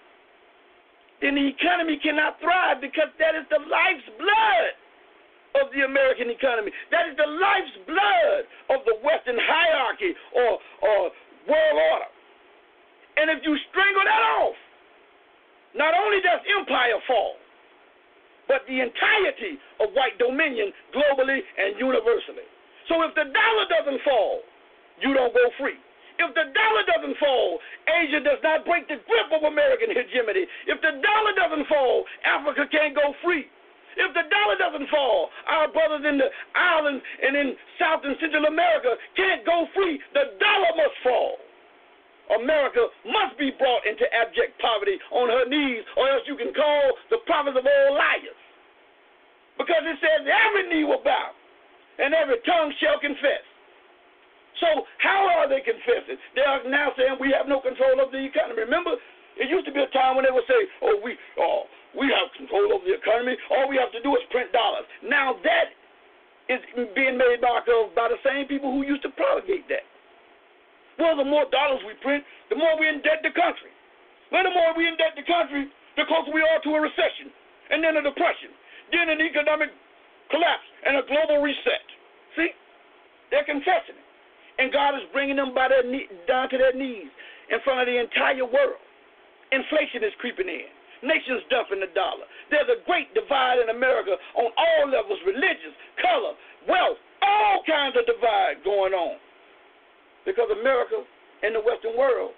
then the economy cannot thrive, because that is the life's blood of the American economy. That is the life's blood of the Western hierarchy or, or world order. And if you strangle that off, not only does empire fall, but the entirety of white dominion globally and universally. So if the dollar doesn't fall, you don't go free. If the dollar doesn't fall, Asia does not break the grip of American hegemony. If the dollar doesn't fall, Africa can't go free. If the dollar doesn't fall, our brothers in the islands and in South and Central America can't go free. The dollar must fall. America must be brought into abject poverty on her knees, or else you can call the prophets of old liars. Because it says every knee will bow and every tongue shall confess. So how are they confessing? They are now saying we have no control of the economy. Remember, it used to be a time when they would say, oh, we, oh, we have control over the economy. All we have to do is print dollars. Now that is being made by, by the same people who used to propagate that. Well, the more dollars we print, the more we indebt the country. Well, the more we indebt the country, the closer we are to a recession, and then a depression, then an economic collapse, and a global reset. See? They're confessing it. And God is bringing them by their knee, down to their knees in front of the entire world. Inflation is creeping in. Nations dumping the dollar. There's a great divide in America on all levels, religious, color, wealth, all kinds of divide going on. Because America and the Western world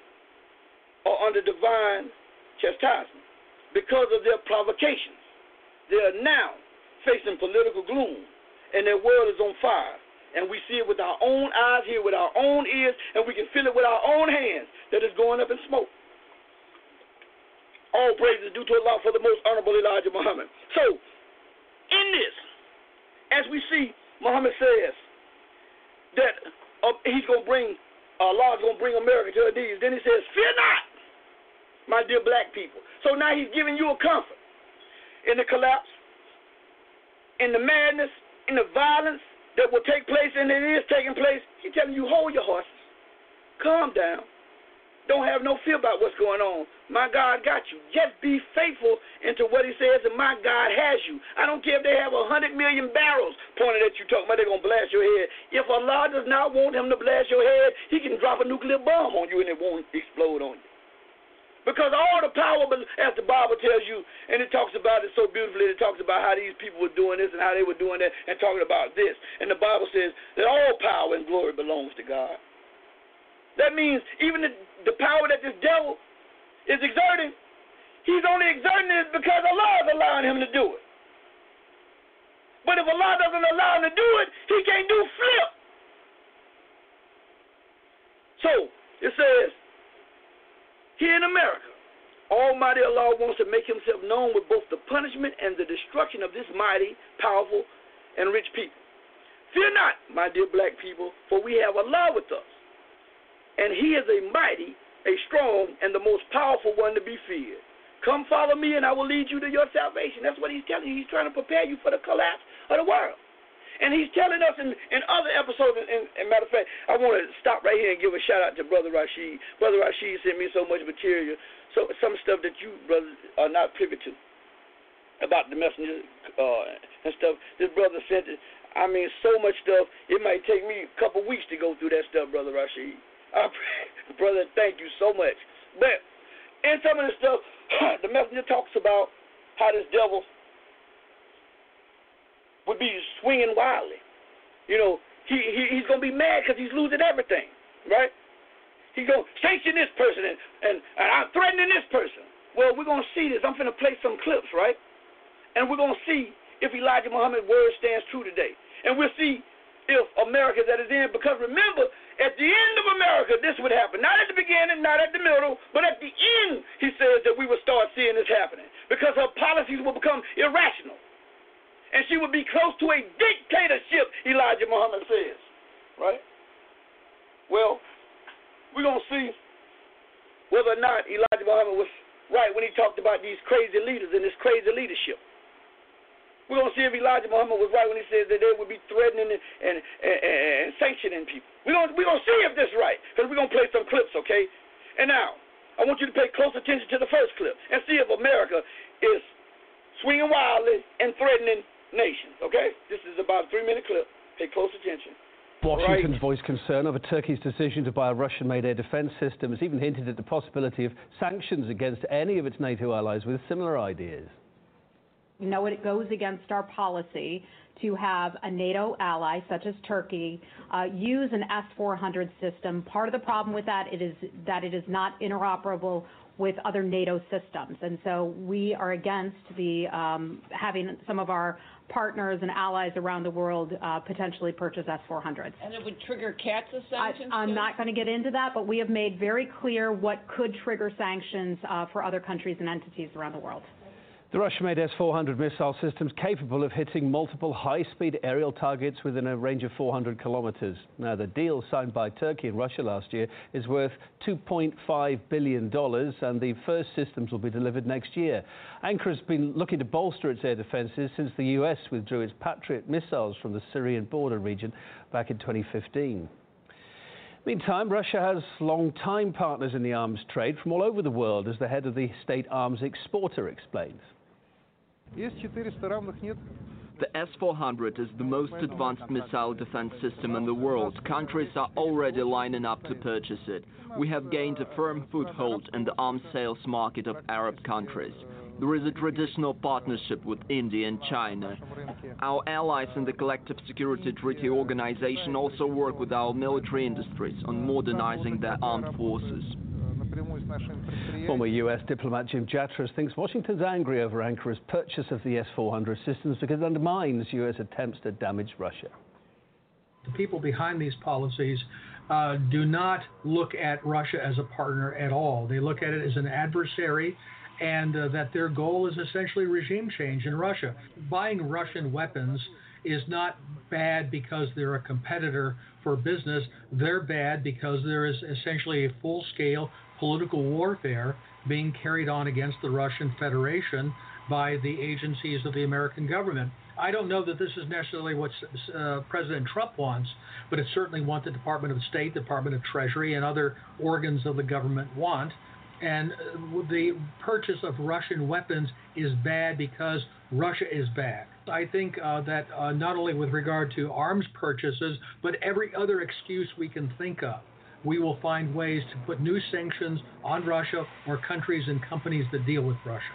are under divine chastisement because of their provocations. They are now facing political gloom, and their world is on fire. And we see it with our own eyes, hear it with our own ears, and we can feel it with our own hands that it's going up in smoke. All praise is due to Allah for the most honorable Elijah Muhammad. So, in this, as we see, Muhammad says that uh, he's going to bring, Allah is going to bring America to her knees. Then he says, fear not, my dear black people. So now he's giving you a comfort in the collapse, in the madness, in the violence that will take place, and it is taking place. He's telling you, hold your horses. Calm down. Don't have no fear about what's going on. My God got you. Just be faithful into what he says, and my God has you. I don't care if they have a hundred million barrels pointed at you talking about they're going to blast your head. If Allah does not want him to blast your head, he can drop a nuclear bomb on you and it won't explode on you. Because all the power, as the Bible tells you, and it talks about it so beautifully, it talks about how these people were doing this and how they were doing that and talking about this. And the Bible says that all power and glory belongs to God. That means even the, the power that this devil is exerting, he's only exerting it because Allah is allowing him to do it. But if Allah doesn't allow him to do it, he can't do flip. So, it says, here in America, Almighty Allah wants to make himself known with both the punishment and the destruction of this mighty, powerful, and rich people. Fear not, my dear black people, for we have Allah with us. And he is a mighty, a strong, and the most powerful one to be feared. Come follow me, and I will lead you to your salvation. That's what he's telling you. He's trying to prepare you for the collapse of the world. And he's telling us in, in other episodes, and, and matter of fact, I want to stop right here and give a shout-out to Brother Rashid. Brother Rashid sent me so much material, so some stuff that you, brothers, are not privy to about the messenger uh, and stuff. This brother sent it. I mean, so much stuff, it might take me a couple weeks to go through that stuff, Brother Rashid. Uh, brother, thank you so much. But in some of this stuff, the messenger talks about how this devil would be swinging wildly. You know, he, he he's going to be mad because he's losing everything, right? He's going to sanction this person, and, and, and I'm threatening this person. Well, we're going to see this. I'm going to play some clips, right? And we're going to see if Elijah Muhammad's word stands true today. And we'll see if America that is in, because remember, at the end of America, this would happen. Not at the beginning, not at the middle, but at the end, he says that we will start seeing this happening, because her policies will become irrational. And she would be close to a dictatorship, Elijah Muhammad says, right? Well, we're going to see whether or not Elijah Muhammad was right when he talked about these crazy leaders and this crazy leadership. We're going to see if Elijah Muhammad was right when he says that they would be threatening and, and, and, and sanctioning people. We're going, we're going to see if this is right, because we're going to play some clips, okay? And now, I want you to pay close attention to the first clip and see if America is swinging wildly and threatening nations, okay? This is about a three-minute clip. Pay close attention. Washington's Right. voiced concern over Turkey's decision to buy a Russian-made air defense system, has even hinted at the possibility of sanctions against any of its NATO allies with similar ideas. You know, it goes against our policy to have a NATO ally, such as Turkey, uh, use an S four hundred system. Part of the problem with that it is that it is not interoperable with other NATO systems. And so we are against the um, having some of our partners and allies around the world uh, potentially purchase S four hundreds. And it would trigger CATSA sanctions? I, I'm too? not going to get into that, but we have made very clear what could trigger sanctions uh, for other countries and entities around the world. The Russian-made S four hundred missile system is capable of hitting multiple high-speed aerial targets within a range of four hundred kilometers. Now, the deal signed by Turkey and Russia last year is worth two point five billion dollars, and the first systems will be delivered next year. Ankara's been looking to bolster its air defenses since the U S withdrew its Patriot missiles from the Syrian border region back in twenty fifteen. Meantime, Russia has long-time partners in the arms trade from all over the world, as the head of the state arms exporter explains. The S four hundred is the most advanced missile defense system in the world. Countries are already lining up to purchase it. We have gained a firm foothold in the arms sales market of Arab countries. There is a traditional partnership with India and China. Our allies in the Collective Security Treaty Organization also work with our military industries on modernizing their armed forces. Former U S diplomat Jim Jatras thinks Washington's angry over Ankara's purchase of the S four hundred systems because it undermines U S attempts to damage Russia. The people behind these policies uh, do not look at Russia as a partner at all. They look at it as an adversary, and uh, that their goal is essentially regime change in Russia. Buying Russian weapons is not bad because they're a competitor for business. They're bad because there is essentially a full-scale political warfare being carried on against the Russian Federation by the agencies of the American government. I don't know that this is necessarily what uh, President Trump wants, but it's certainly what the Department of State, Department of Treasury, and other organs of the government want. And the purchase of Russian weapons is bad because Russia is bad. I think uh, that uh, not only with regard to arms purchases, but every other excuse we can think of, we will find ways to put new sanctions on Russia or countries and companies that deal with Russia.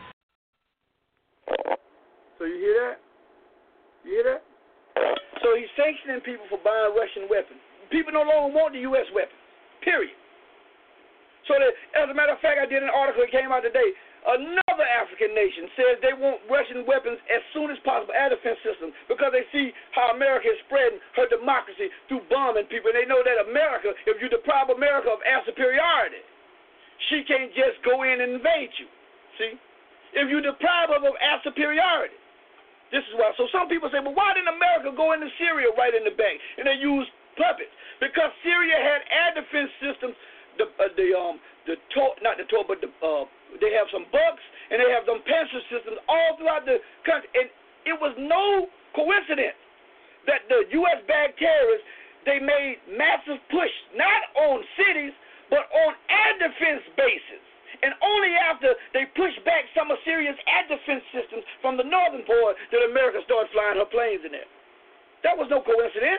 So you hear that? You hear that? So he's sanctioning people for buying Russian weapons. People no longer want the U S weapons, period. So that, as a matter of fact, I did an article that came out today. Another African nation says they want Russian weapons as soon as possible, air defense systems, because they see how America is spreading her democracy through bombing people. And they know that America, if you deprive America of air superiority, she can't just go in and invade you. See? If you deprive her of air superiority. This is why. So some people say, well, why didn't America go into Syria right in the back? And they use puppets. Because Syria had air defense systems. The uh, the um the tor- not the tor but the uh they have some bucks and they have some Panzer systems all throughout the country, and it was no coincidence that the U S backed terrorists, they made massive push not on cities but on air defense bases, and only after they pushed back some of Syria's air defense systems from the northern border did America start flying her planes in there. That was no coincidence.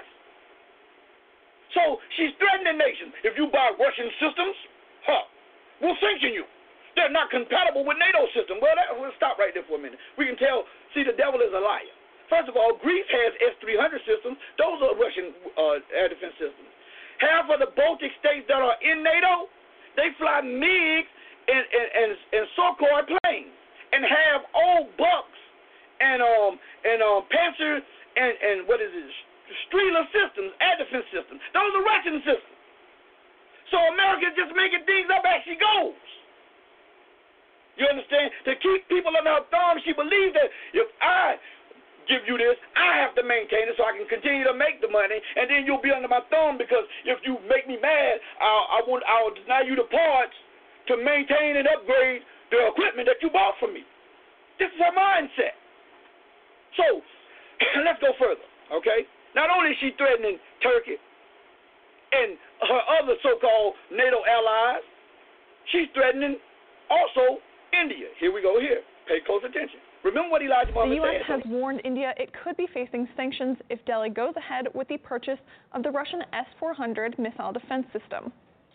So she's threatening nations. If you buy Russian systems, huh, we'll sanction you. They're not compatible with NATO system. Well, that, we'll stop right there for a minute. We can tell, see, the devil is a liar. First of all, Greece has S three hundred systems. Those are Russian uh, air defense systems. Half of the Baltic states that are in NATO, they fly MiGs and, and, and, and Sukhoi planes and have old Bucks and um and um Panzer and, and what is it, Strela systems, air defense systems. Those are Russian systems. So America is just making things up as she goes. You understand? To keep people under her thumb, she believes that if I give you this, I have to maintain it so I can continue to make the money, and then you'll be under my thumb because if you make me mad, I'll, I won't, I'll deny you the parts to maintain and upgrade the equipment that you bought from me. This is her mindset. So, let's go further, okay? Not only is she threatening Turkey and her other so-called NATO allies, she's threatening also India. Here we go here. Pay close attention. Remember what Elijah Muhammad said. The U S has warned India it could be facing sanctions if Delhi goes ahead with the purchase of the Russian S four hundred missile defense system.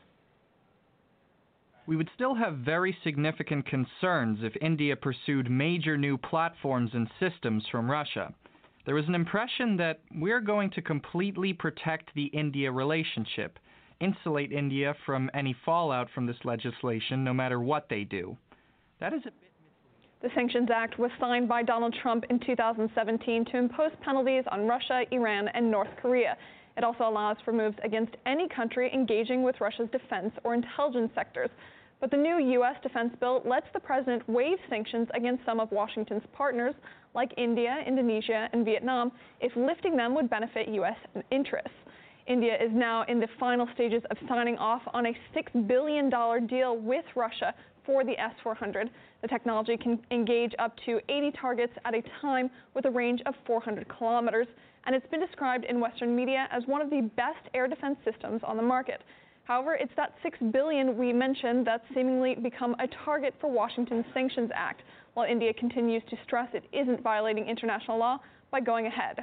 We would still have very significant concerns if India pursued major new platforms and systems from Russia. There was an impression that we're going to completely protect the India relationship, insulate India from any fallout from this legislation, no matter what they do. That is a bit. The Sanctions Act was signed by Donald Trump in two thousand seventeen to impose penalties on Russia, Iran, and North Korea. It also allows for moves against any country engaging with Russia's defense or intelligence sectors. But the new U S defense bill lets the president waive sanctions against some of Washington's partners, like India, Indonesia, and Vietnam, if lifting them would benefit U S interests. India is now in the final stages of signing off on a six billion dollars deal with Russia for the S four hundred. The technology can engage up to eighty targets at a time with a range of four hundred kilometers, and it's been described in Western media as one of the best air defense systems on the market. However, it's that six billion dollars we mentioned that's seemingly become a target for Washington's Sanctions Act, while India continues to stress it isn't violating international law by going ahead.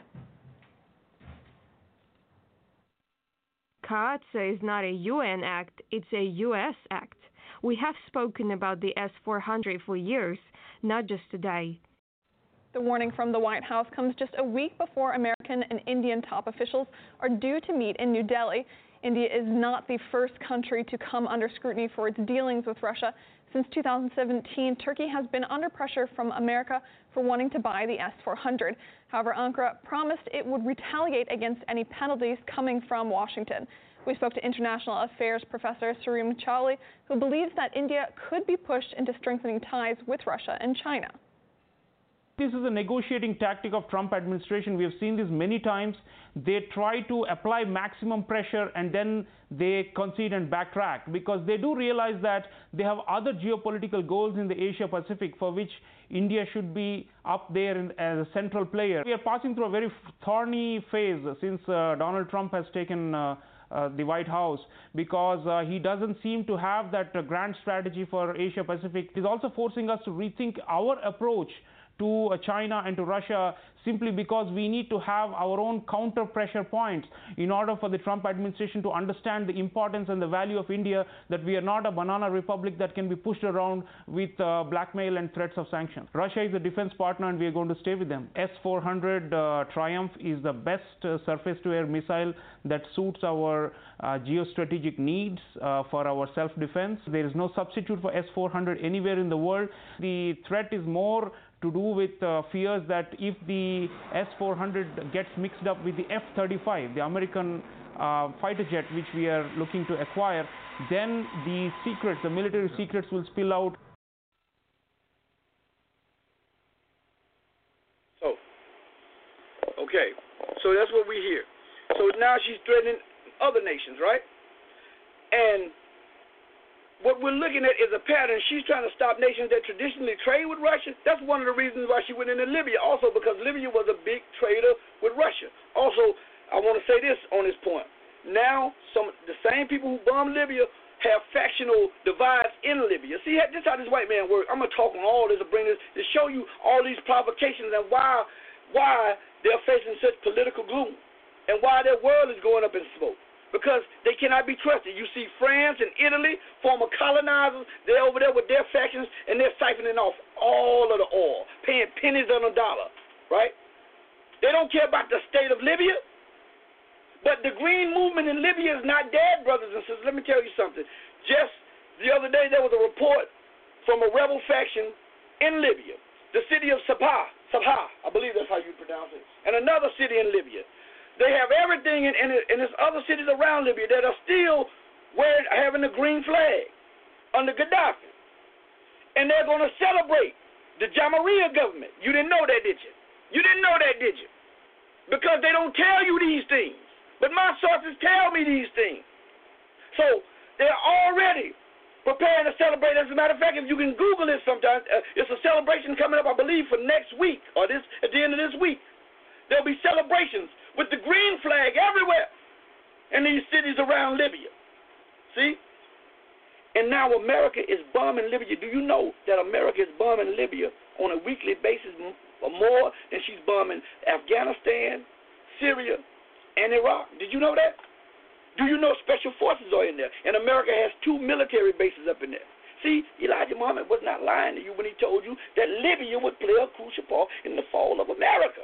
CAATSA is not a U N act, it's a U S act. We have spoken about the S four hundred for years, not just today. The warning from the White House comes just a week before American and Indian top officials are due to meet in New Delhi. India is not the first country to come under scrutiny for its dealings with Russia. Since two thousand seventeen, Turkey has been under pressure from America for wanting to buy the S four hundred. However, Ankara promised it would retaliate against any penalties coming from Washington. We spoke to International Affairs Professor Sarim Chowli, who believes that India could be pushed into strengthening ties with Russia and China. This is a negotiating tactic of Trump administration. We have seen this many times. They try to apply maximum pressure and then they concede and backtrack because they do realize that they have other geopolitical goals in the Asia Pacific for which India should be up there in, as a central player. We are passing through a very thorny phase since uh, Donald Trump has taken uh, Uh, the White House because uh, he doesn't seem to have that uh, grand strategy for Asia Pacific. It is also forcing us to rethink our approach to uh, China and to Russia simply because we need to have our own counter pressure points in order for the Trump administration to understand the importance and the value of India, that we are not a banana republic that can be pushed around with uh, blackmail and threats of sanctions. Russia is a defense partner and we are going to stay with them. S four hundred uh, Triumph is the best uh, surface-to-air missile that suits our uh, geostrategic needs uh, for our self-defense. There is no substitute for S four hundred anywhere in the world. The threat is more to do with uh, fears that if the S four hundred gets mixed up with the F thirty-five, the American uh, fighter jet which we are looking to acquire, then the secrets, the military secrets will spill out. So, okay, so that's what we hear. So now she's threatening other nations, right? And what we're looking at is a pattern. She's trying to stop nations that traditionally trade with Russia. That's one of the reasons why she went into Libya, also because Libya was a big trader with Russia. Also, I want to say this on this point. Now, some the same people who bombed Libya have factional divides in Libya. See, this is how this white man works. I'm going to talk on all this and bring this to show you all these provocations and why, why they're facing such political gloom and why their world is going up in smoke. because they cannot be trusted. You see France and Italy, former colonizers, they're over there with their factions, and they're siphoning off all of the oil, paying pennies on a dollar, right? They don't care about the state of Libya. But the green movement in Libya is not dead, brothers and sisters. Let me tell you something. Just the other day, there was a report from a rebel faction in Libya, the city of Sabha, Sabha, I believe that's how you pronounce it, and another city in Libya. They have everything in, in, in there's other cities around Libya that are still wearing, having the green flag under Gaddafi. And they're going to celebrate the Jamahiriya government. You didn't know that, did you? You didn't know that, did you? Because they don't tell you these things. But my sources tell me these things. So they're already preparing to celebrate. As a matter of fact, if you can Google it sometime, uh, it's a celebration coming up, I believe, for next week or this at the end of this week. There'll be celebrations with the green flag everywhere in these cities around Libya. See? And now America is bombing Libya. Do you know that America is bombing Libya on a weekly basis more than she's bombing Afghanistan, Syria, and Iraq? Did you know that? Do you know special forces are in there? And America has two military bases up in there. See, Elijah Muhammad was not lying to you when he told you that Libya would play a crucial part in the fall of America.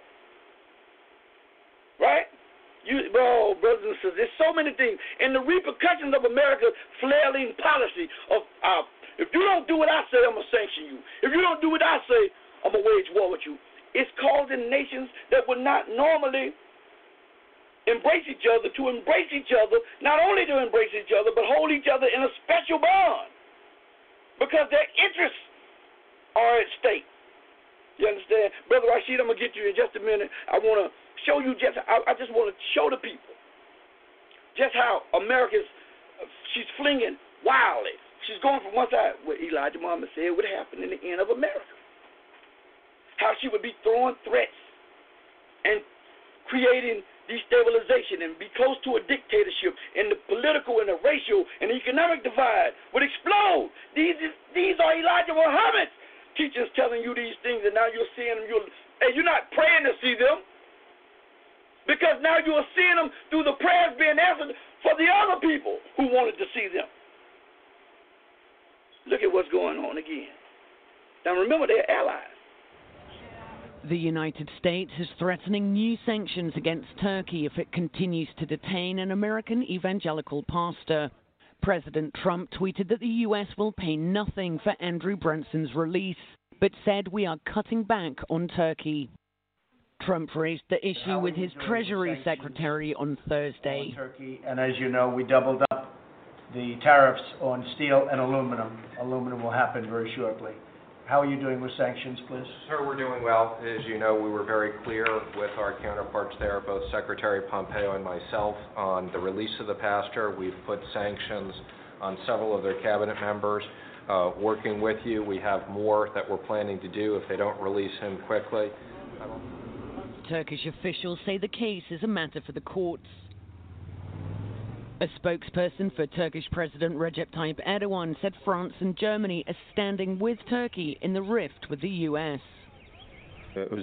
Right? You, oh, brothers and sisters, there's so many things. And the repercussions of America's flailing policy of, uh, if you don't do what I say, I'm going to sanction you. If you don't do what I say, I'm going to wage war with you. It's causing nations that would not normally embrace each other to embrace each other, not only to embrace each other, but hold each other in a special bond because their interests are at stake. You understand? Brother Rashid, I'm going to get you in just a minute. I want to show you just, I, I just want to show the people just how America's, she's flinging wildly. She's going from one side, what Elijah Muhammad said would happen in the end of America. How she would be throwing threats and creating destabilization and be close to a dictatorship, and the political and the racial and the economic divide would explode. These is, these are Elijah Muhammad's teachers telling you these things, and now you're seeing them. You're, and you're not praying to see them because now you are seeing them through the prayers being answered for the other people who wanted to see them. Look at what's going on again. Now remember, they're allies. The United States is threatening new sanctions against Turkey if it continues to detain an American evangelical pastor. President Trump tweeted that the U S will pay nothing for Andrew Branson's release, but said we are cutting back on Turkey. Trump raised the issue with his Treasury Secretary on Thursday. Turkey, and as you know, we doubled up the tariffs on steel and aluminum. Aluminum will happen very shortly. How are you doing with sanctions, please? Sir, we're doing well. As you know, we were very clear with our counterparts there, both Secretary Pompeo and myself, on the release of the pastor. We've put sanctions on several of their cabinet members. Uh, working with you, we have more that we're planning to do if they don't release him quickly. Turkish officials say the case is a matter for the courts. A spokesperson for Turkish President Recep Tayyip Erdogan said France and Germany are standing with Turkey in the rift with the U S. Both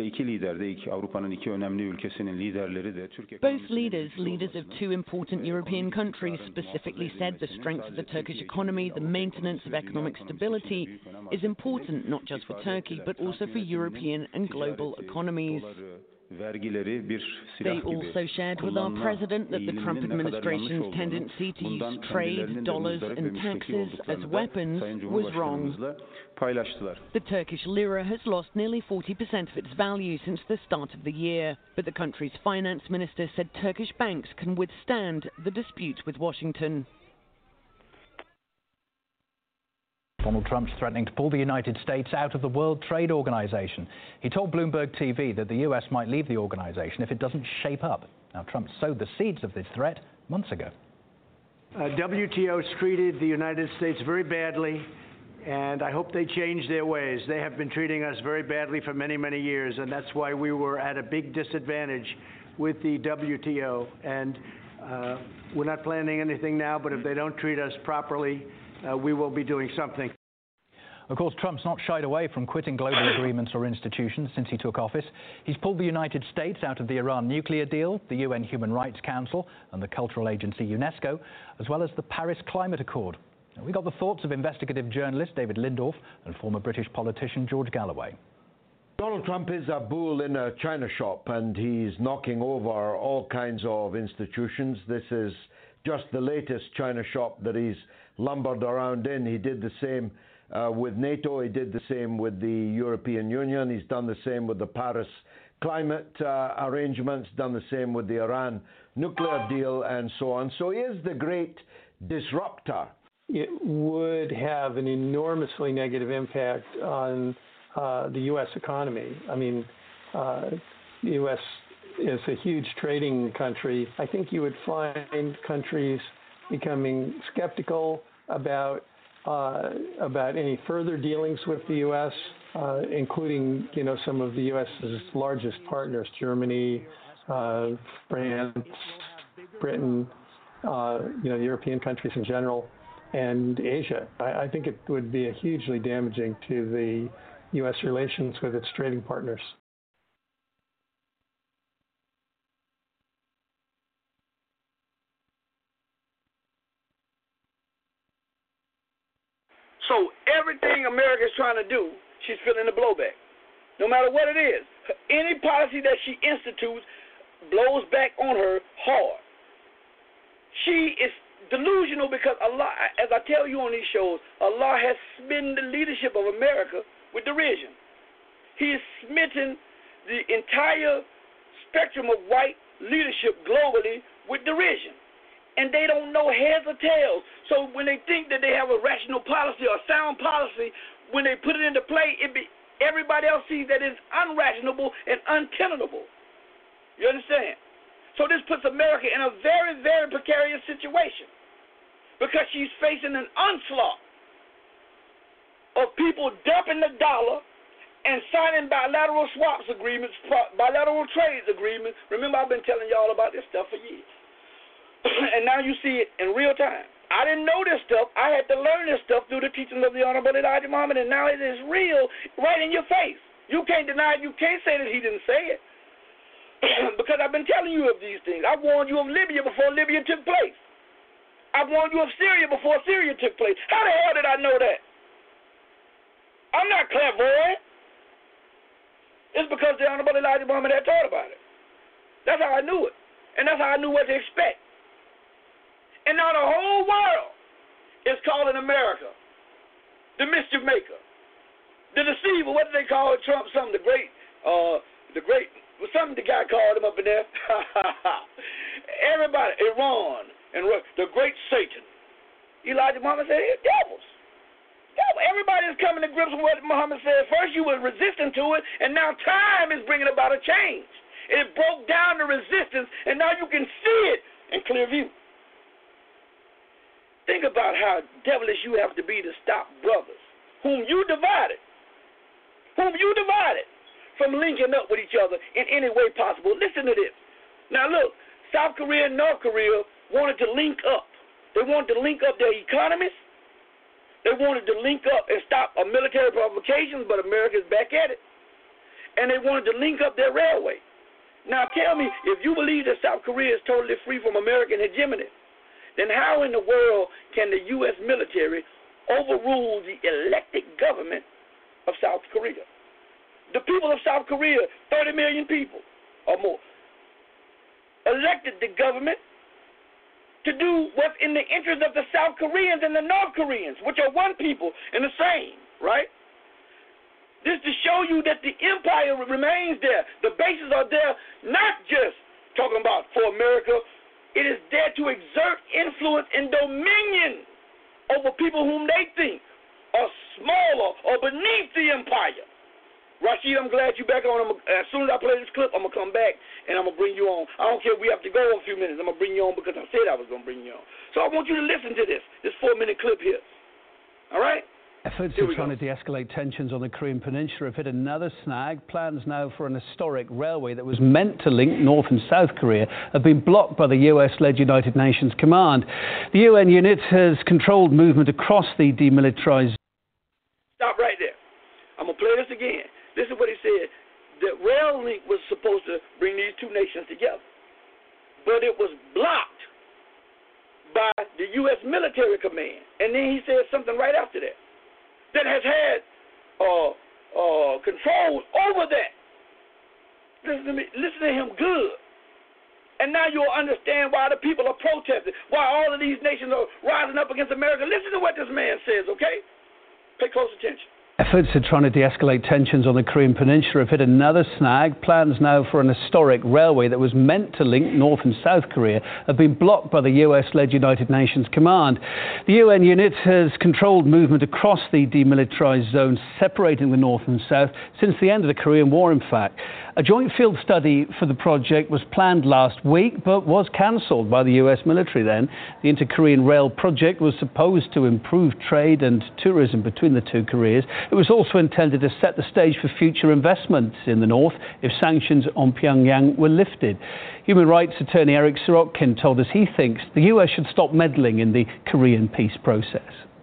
leaders, leaders of two important European countries, specifically said the strength of the Turkish economy, the maintenance of economic stability, is important not just for Turkey, but also for European and global economies. They also shared with our president that the Trump administration's tendency to use trade, dollars and taxes as weapons was wrong. The Turkish lira has lost nearly forty percent of its value since the start of the year, but the country's finance minister said Turkish banks can withstand the dispute with Washington. Donald Trump's threatening to pull the United States out of the World Trade Organization. He told Bloomberg T V that the U S might leave the organization if it doesn't shape up. Now, Trump sowed the seeds of this threat months ago. Uh, W T O's treated the United States very badly, and I hope they change their ways. They have been treating us very badly for many, many years, and that's why we were at a big disadvantage with the W T O. And uh, we're not planning anything now, but if they don't treat us properly, Uh, we will be doing something. Of course, Trump's not shied away from quitting global agreements or institutions since he took office. He's pulled the United States out of the Iran nuclear deal, the U N Human Rights Council and the cultural agency UNESCO, as well as the Paris Climate Accord. Now, we got the thoughts of investigative journalist David Lindorf and former British politician George Galloway. Donald Trump is a bull in a china shop, and he's knocking over all kinds of institutions. This is just the latest china shop that he's lumbered around in. He did the same uh, with NATO. He did the same with the European Union. He's done the same with the Paris climate uh, arrangements, done the same with the Iran nuclear deal, and so on. So he is the great disruptor. It would have an enormously negative impact on uh, the U S economy. I mean, uh, the U S is a huge trading country. I think you would find countries becoming skeptical about uh, about any further dealings with the U S, uh, including, you know, some of the U S's largest partners, Germany, uh, France, Britain, uh, you know, the European countries in general, and Asia. I, I think it would be a hugely damaging to the U S relations with its trading partners. So everything America is trying to do, she's feeling the blowback. No matter what it is, any policy that she institutes blows back on her hard. She is delusional because Allah, as I tell you on these shows, Allah has smitten the leadership of America with derision. He has smitten the entire spectrum of white leadership globally with derision. And they don't know heads or tails. So when they think that they have a rational policy or sound policy, when they put it into play, it be, everybody else sees that it's unrational and untenable. You understand? So this puts America in a very, very precarious situation because she's facing an onslaught of people dumping the dollar and signing bilateral swaps agreements, bilateral trades agreements. Remember, I've been telling y'all about this stuff for years. And now you see it in real time. I didn't know this stuff. I had to learn this stuff through the teachings of the Honorable Elijah Muhammad, and now it is real right in your face. You can't deny it. You can't say that he didn't say it. Because I've been telling you of these things. I warned you of Libya before Libya took place. I warned you of Syria before Syria took place. How the hell did I know that? I'm not clairvoyant. It's because the Honorable Elijah Muhammad had taught about it. That's how I knew it. And that's how I knew what to expect. And now the whole world is calling America the mischief maker, the deceiver. What do they call Trump? Something the great, uh, the great, something the guy called him up in there. Everybody, Iran and the great Satan. Elijah Muhammad said, "It's devils." Everybody is coming to grips with what Muhammad said. First, you were resistant to it, and now time is bringing about a change. It broke down the resistance, and now you can see it in clear view. Think about how devilish you have to be to stop brothers whom you divided, whom you divided from linking up with each other in any way possible. Listen to this. Now look, South Korea and North Korea wanted to link up. They wanted to link up their economies. They wanted to link up and stop a military provocations, but America's back at it. And they wanted to link up their railway. Now tell me, if you believe that South Korea is totally free from American hegemony, then how in the world can the U S military overrule the elected government of South Korea? The people of South Korea, thirty million people or more, elected the government to do what's in the interest of the South Koreans and the North Koreans, which are one people and the same, right? This to show you that the empire remains there. The bases are there, not just talking about for America. It is there to exert influence and dominion over people whom they think are smaller or beneath the empire. Rashid, I'm glad you're back on. I'm, as soon as I play this clip, I'm going to come back and I'm going to bring you on. I don't care if we have to go a few minutes. I'm going to bring you on because I said I was going to bring you on. So I want you to listen to this, this four-minute clip here. All right? Efforts of trying to de-escalate tensions on the Korean Peninsula have hit another snag. Plans now for an historic railway that was meant to link North and South Korea have been blocked by the U S-led United Nations Command. The U N unit has controlled movement across the demilitarized Stop right there. I'm going to play this again. This is what he said. The rail link was supposed to bring these two nations together, but it was blocked by the U S military command. And then he said something right after that that has had uh, uh, control over that. Listen to me. Listen to him good. And now you'll understand why the people are protesting, why all of these nations are rising up against America. Listen to what this man says, okay? Pay close attention. Efforts at trying to de-escalate tensions on the Korean Peninsula have hit another snag. Plans now for an historic railway that was meant to link North and South Korea have been blocked by the U S-led United Nations Command. The U N unit has controlled movement across the demilitarized zone, separating the North and South since the end of the Korean War, in fact. A joint field study for the project was planned last week, but was cancelled by the U S military then. The Inter-Korean Rail project was supposed to improve trade and tourism between the two Koreas. It was also intended to set the stage for future investments in the North if sanctions on Pyongyang were lifted. Human rights attorney Eric Sirotkin told us he thinks the U S should stop meddling in the Korean peace process.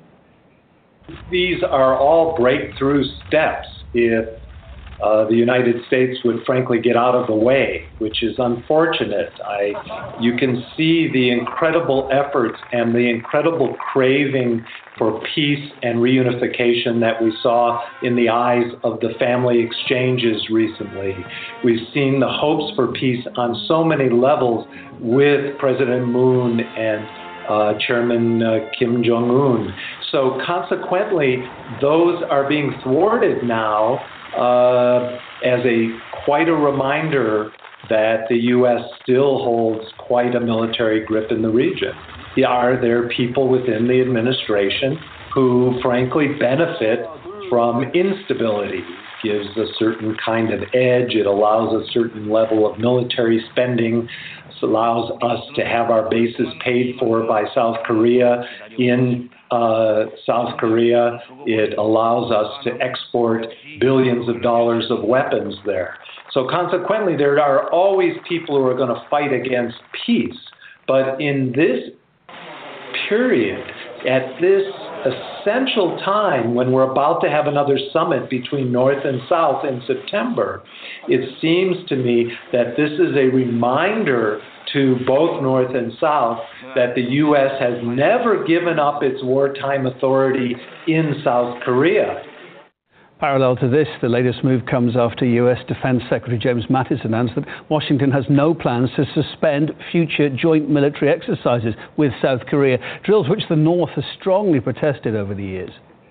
These are all breakthrough steps if Uh, the United States would frankly get out of the way, which is unfortunate. I, you can see the incredible efforts and the incredible craving for peace and reunification that we saw in the eyes of the family exchanges recently. We've seen the hopes for peace on so many levels with President Moon and uh, Chairman uh, Kim Jong-un. So consequently, those are being thwarted now Uh, as a quite a reminder that the U S still holds quite a military grip in the region. Are there people within the administration who frankly benefit from instability? Gives a certain kind of edge. It allows a certain level of military spending. It allows us to have our bases paid for by South Korea in Uh, South Korea. It allows us to export billions of dollars of weapons there. So consequently, there are always people who are going to fight against peace. But in this period, at this essential time when we're about to have another summit between North and South in September, it seems to me that this is a reminder to both North and South that the U S has never given up its wartime authority in South Korea. Parallel to this, the latest move comes after U S Defense Secretary James Mattis announced that Washington has no plans to suspend future joint military exercises with South Korea, drills which the North has strongly protested over the years.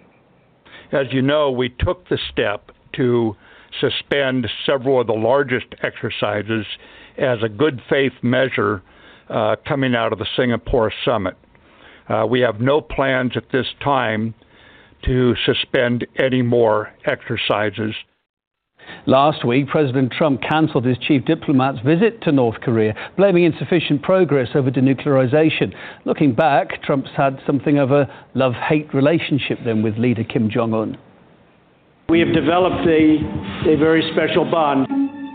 As you know, we took the step to suspend several of the largest exercises as a good faith measure uh, coming out of the Singapore summit. Uh, we have no plans at this time to suspend any more exercises. Last week, President Trump cancelled his chief diplomat's visit to North Korea, blaming insufficient progress over denuclearization. Looking back, Trump's had something of a love-hate relationship then with leader Kim Jong-un. We have developed a, a very special bond.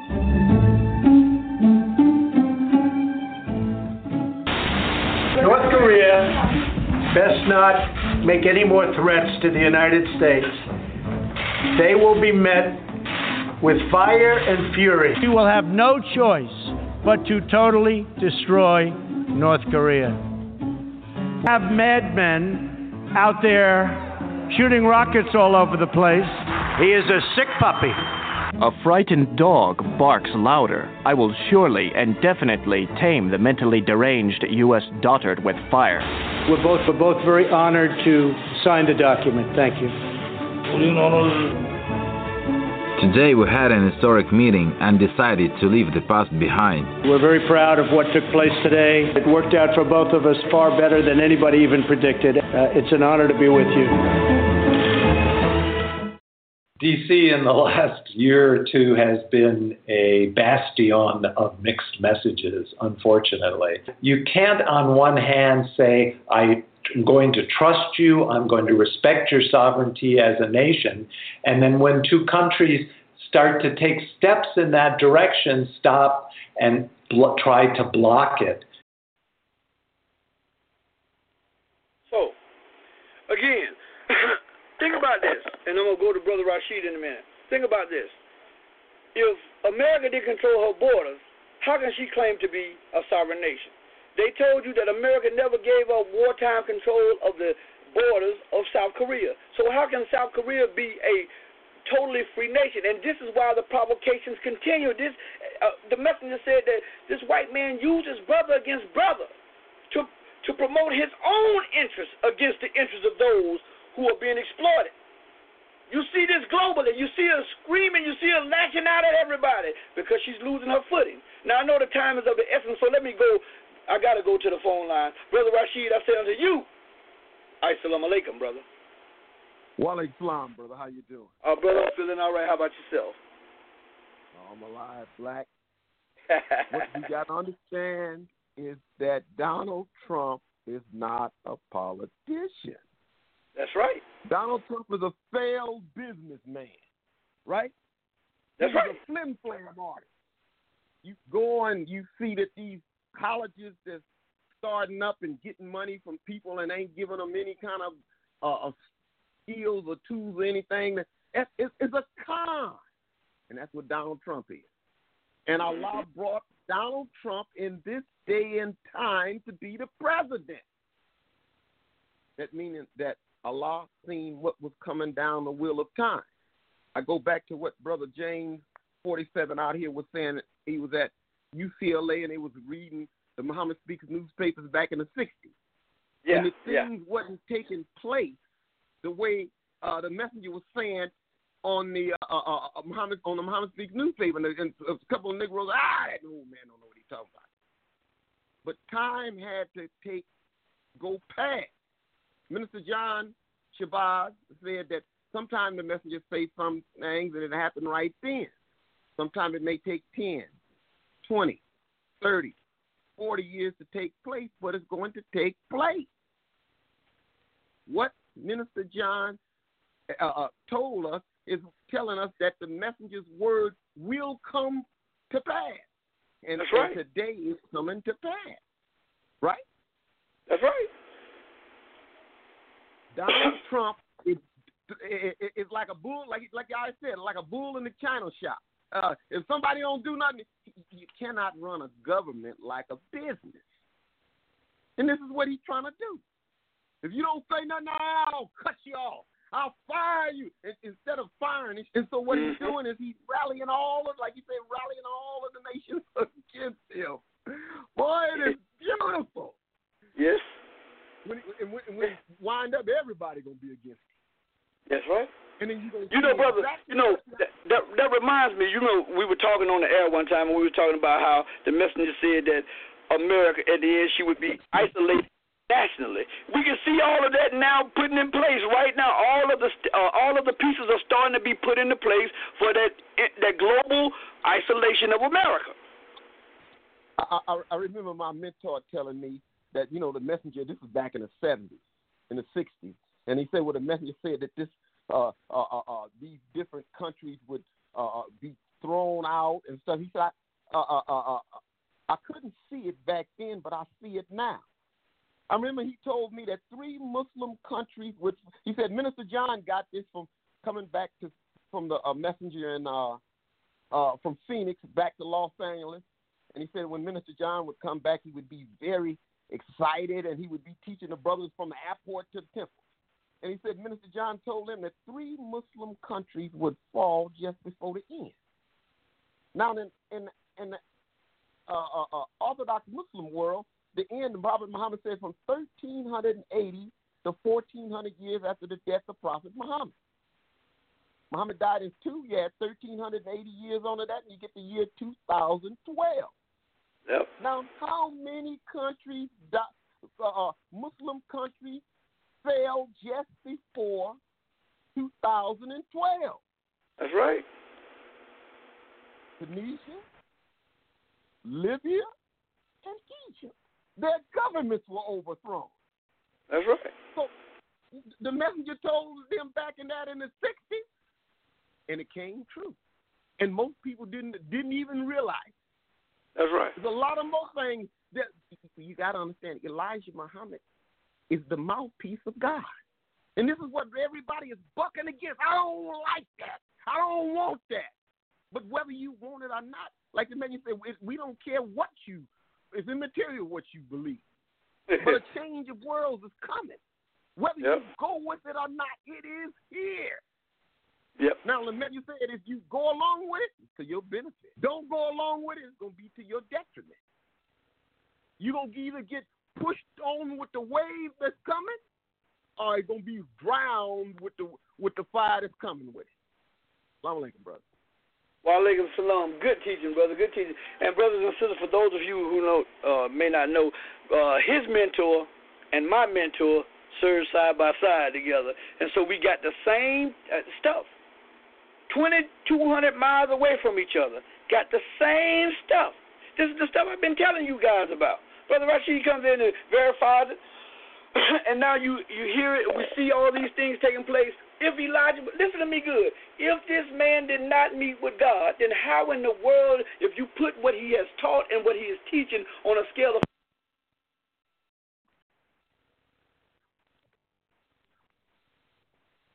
North Korea best not make any more threats to the United States. They will be met with fire and fury. We will have no choice but to totally destroy North Korea. Have madmen out there shooting rockets all over the place. He is a sick puppy. A frightened dog barks louder. I will surely and definitely tame the mentally deranged U S dotard with fire. We're both, we're both very honored to sign the document. Thank you. Today we had an historic meeting and decided to leave the past behind. We're very proud of what took place today. It worked out for both of us far better than anybody even predicted. Uh, it's an honor to be with you. D C in the last year or two has been a bastion of mixed messages, unfortunately. You can't on one hand say, I'm going to trust you, I'm going to respect your sovereignty as a nation, and then when two countries start to take steps in that direction, stop and blo- try to block it. So, again, Think about this, and I'm going to go to Brother Rashid in a minute. Think about this. If America did control her borders, how can she claim to be a sovereign nation? They told you that America never gave up wartime control of the borders of South Korea. So how can South Korea be a totally free nation? And this is why the provocations continue. This, uh, the messenger said that this white man uses brother against brother to, to promote his own interests against the interests of those who are being exploited. You see this globally. You see her screaming. You see her lashing out at everybody because she's losing her footing. Now, I know the time is of the essence, so let me go. I got to go to the phone line. Brother Rashid, I say unto you, Assalamu alaikum, brother. Walaikum salam, brother. How you doing? Uh, brother, I'm feeling all right. How about yourself? I'm alive, black. What you got to understand is that Donald Trump is not a politician. That's right. Donald Trump is a failed businessman, right? That's He's right. a flim flam artist. You go and you see that these colleges that's starting up and getting money from people and ain't giving them any kind of uh, of skills or tools or anything. That it's, it's a con, and that's what Donald Trump is. And Allah brought Donald Trump in this day and time to be the president. That meaning that Allah seen what was coming down the wheel of time. I go back to what Brother James, forty-seven, out here was saying. He was at U C L A and they was reading the Muhammad Speaks newspapers back in the sixties. Yeah, and the yeah. things wasn't taking place the way uh, the messenger was saying on the uh, uh, uh, Muhammad on the Muhammad Speaks newspaper. And, and a couple of Negroes, ah, that old man don't know what he's talking about. But time had to take go past. Minister John Shabazz said that sometimes the messengers say some things and it happened right then. Sometimes it may take ten, twenty, thirty, forty years to take place, but it's going to take place. What Minister John uh, uh, told us is telling us that the messenger's word will come to pass. And, That's right. and today is coming to pass. Right? That's right. Donald Trump is, is, is like a bull, like like I said, like a bull in the china shop. Uh, if somebody don't do nothing, you cannot run a government like a business. And this is what he's trying to do. If you don't say nothing, I'll cut you off. I'll fire you and, instead of firing. And so what he's doing is he's rallying all of, like you said, rallying all of the nations against him. Boy, it is beautiful. Yes. When it, and when, and when it wind up, everybody gonna be against him. That's right. And then you, you know, brother, you know, that, that that reminds me, you know, we were talking on the air one time and we were talking about how the messenger said that America, at the end, she would be isolated nationally. We can see all of that now putting in place right now. All of the uh, all of the pieces are starting to be put into place for that that global isolation of America. I, I, I remember my mentor telling me that, you know, the messenger, this was back in the seventies, in the sixties, and he said, well, the messenger said that this Uh, uh, uh, uh, these different countries would uh, be thrown out and stuff. He said, I, uh, uh, uh, I couldn't see it back then, but I see it now. I remember he told me that three Muslim countries would, he said Minister John got this from coming back to from the uh, messenger in, uh, uh, from Phoenix back to Los Angeles. And he said when Minister John would come back, he would be very excited and he would be teaching the brothers from the airport to the temple. And he said Minister John told him that three Muslim countries would fall just before the end. Now, in, in, in the uh, uh, uh, Orthodox Muslim world, the end, Prophet Muhammad said, from thirteen eighty to fourteen hundred years after the death of Prophet Muhammad. Muhammad died in two, you had thirteen eighty years on that, and you get the year two thousand twelve. Yep. Now, how many countries, uh, Muslim countries, fell just before two thousand twelve? That's right. Tunisia, Libya, and Egypt. Their governments were overthrown. That's right. So the messenger told them back in that in the sixties, and it came true. And most people didn't didn't even realize. That's right. There's a lot of more things that you got to understand. Elijah Muhammad is the mouthpiece of God. And this is what everybody is bucking against. I don't like that. I don't want that. But whether you want it or not, like the man you said, we don't care what you, it's immaterial what you believe. But a change of worlds is coming. Whether yep. you go with it or not, it is here. Yep. Now, the man you said, if you go along with it, it's to your benefit. Don't go along with it, it's going to be to your detriment. You're going to either get pushed on with the wave that's coming, or it's going to be drowned with the with the fire that's coming with it. Assalamu alaikum, brother. Wa alaikum salam. Good teaching, brother. Good teaching. And brothers and sisters, for those of you who know uh, may not know, uh, his mentor and my mentor served side by side together, and so we got the same uh, stuff. twenty-two hundred miles away from each other, got the same stuff. This is the stuff I've been telling you guys about. Brother Rashid comes in and verifies it, and now you, you hear it. We see all these things taking place. If Elijah, listen to me good, if this man did not meet with God, then how in the world, if you put what he has taught and what he is teaching on a scale of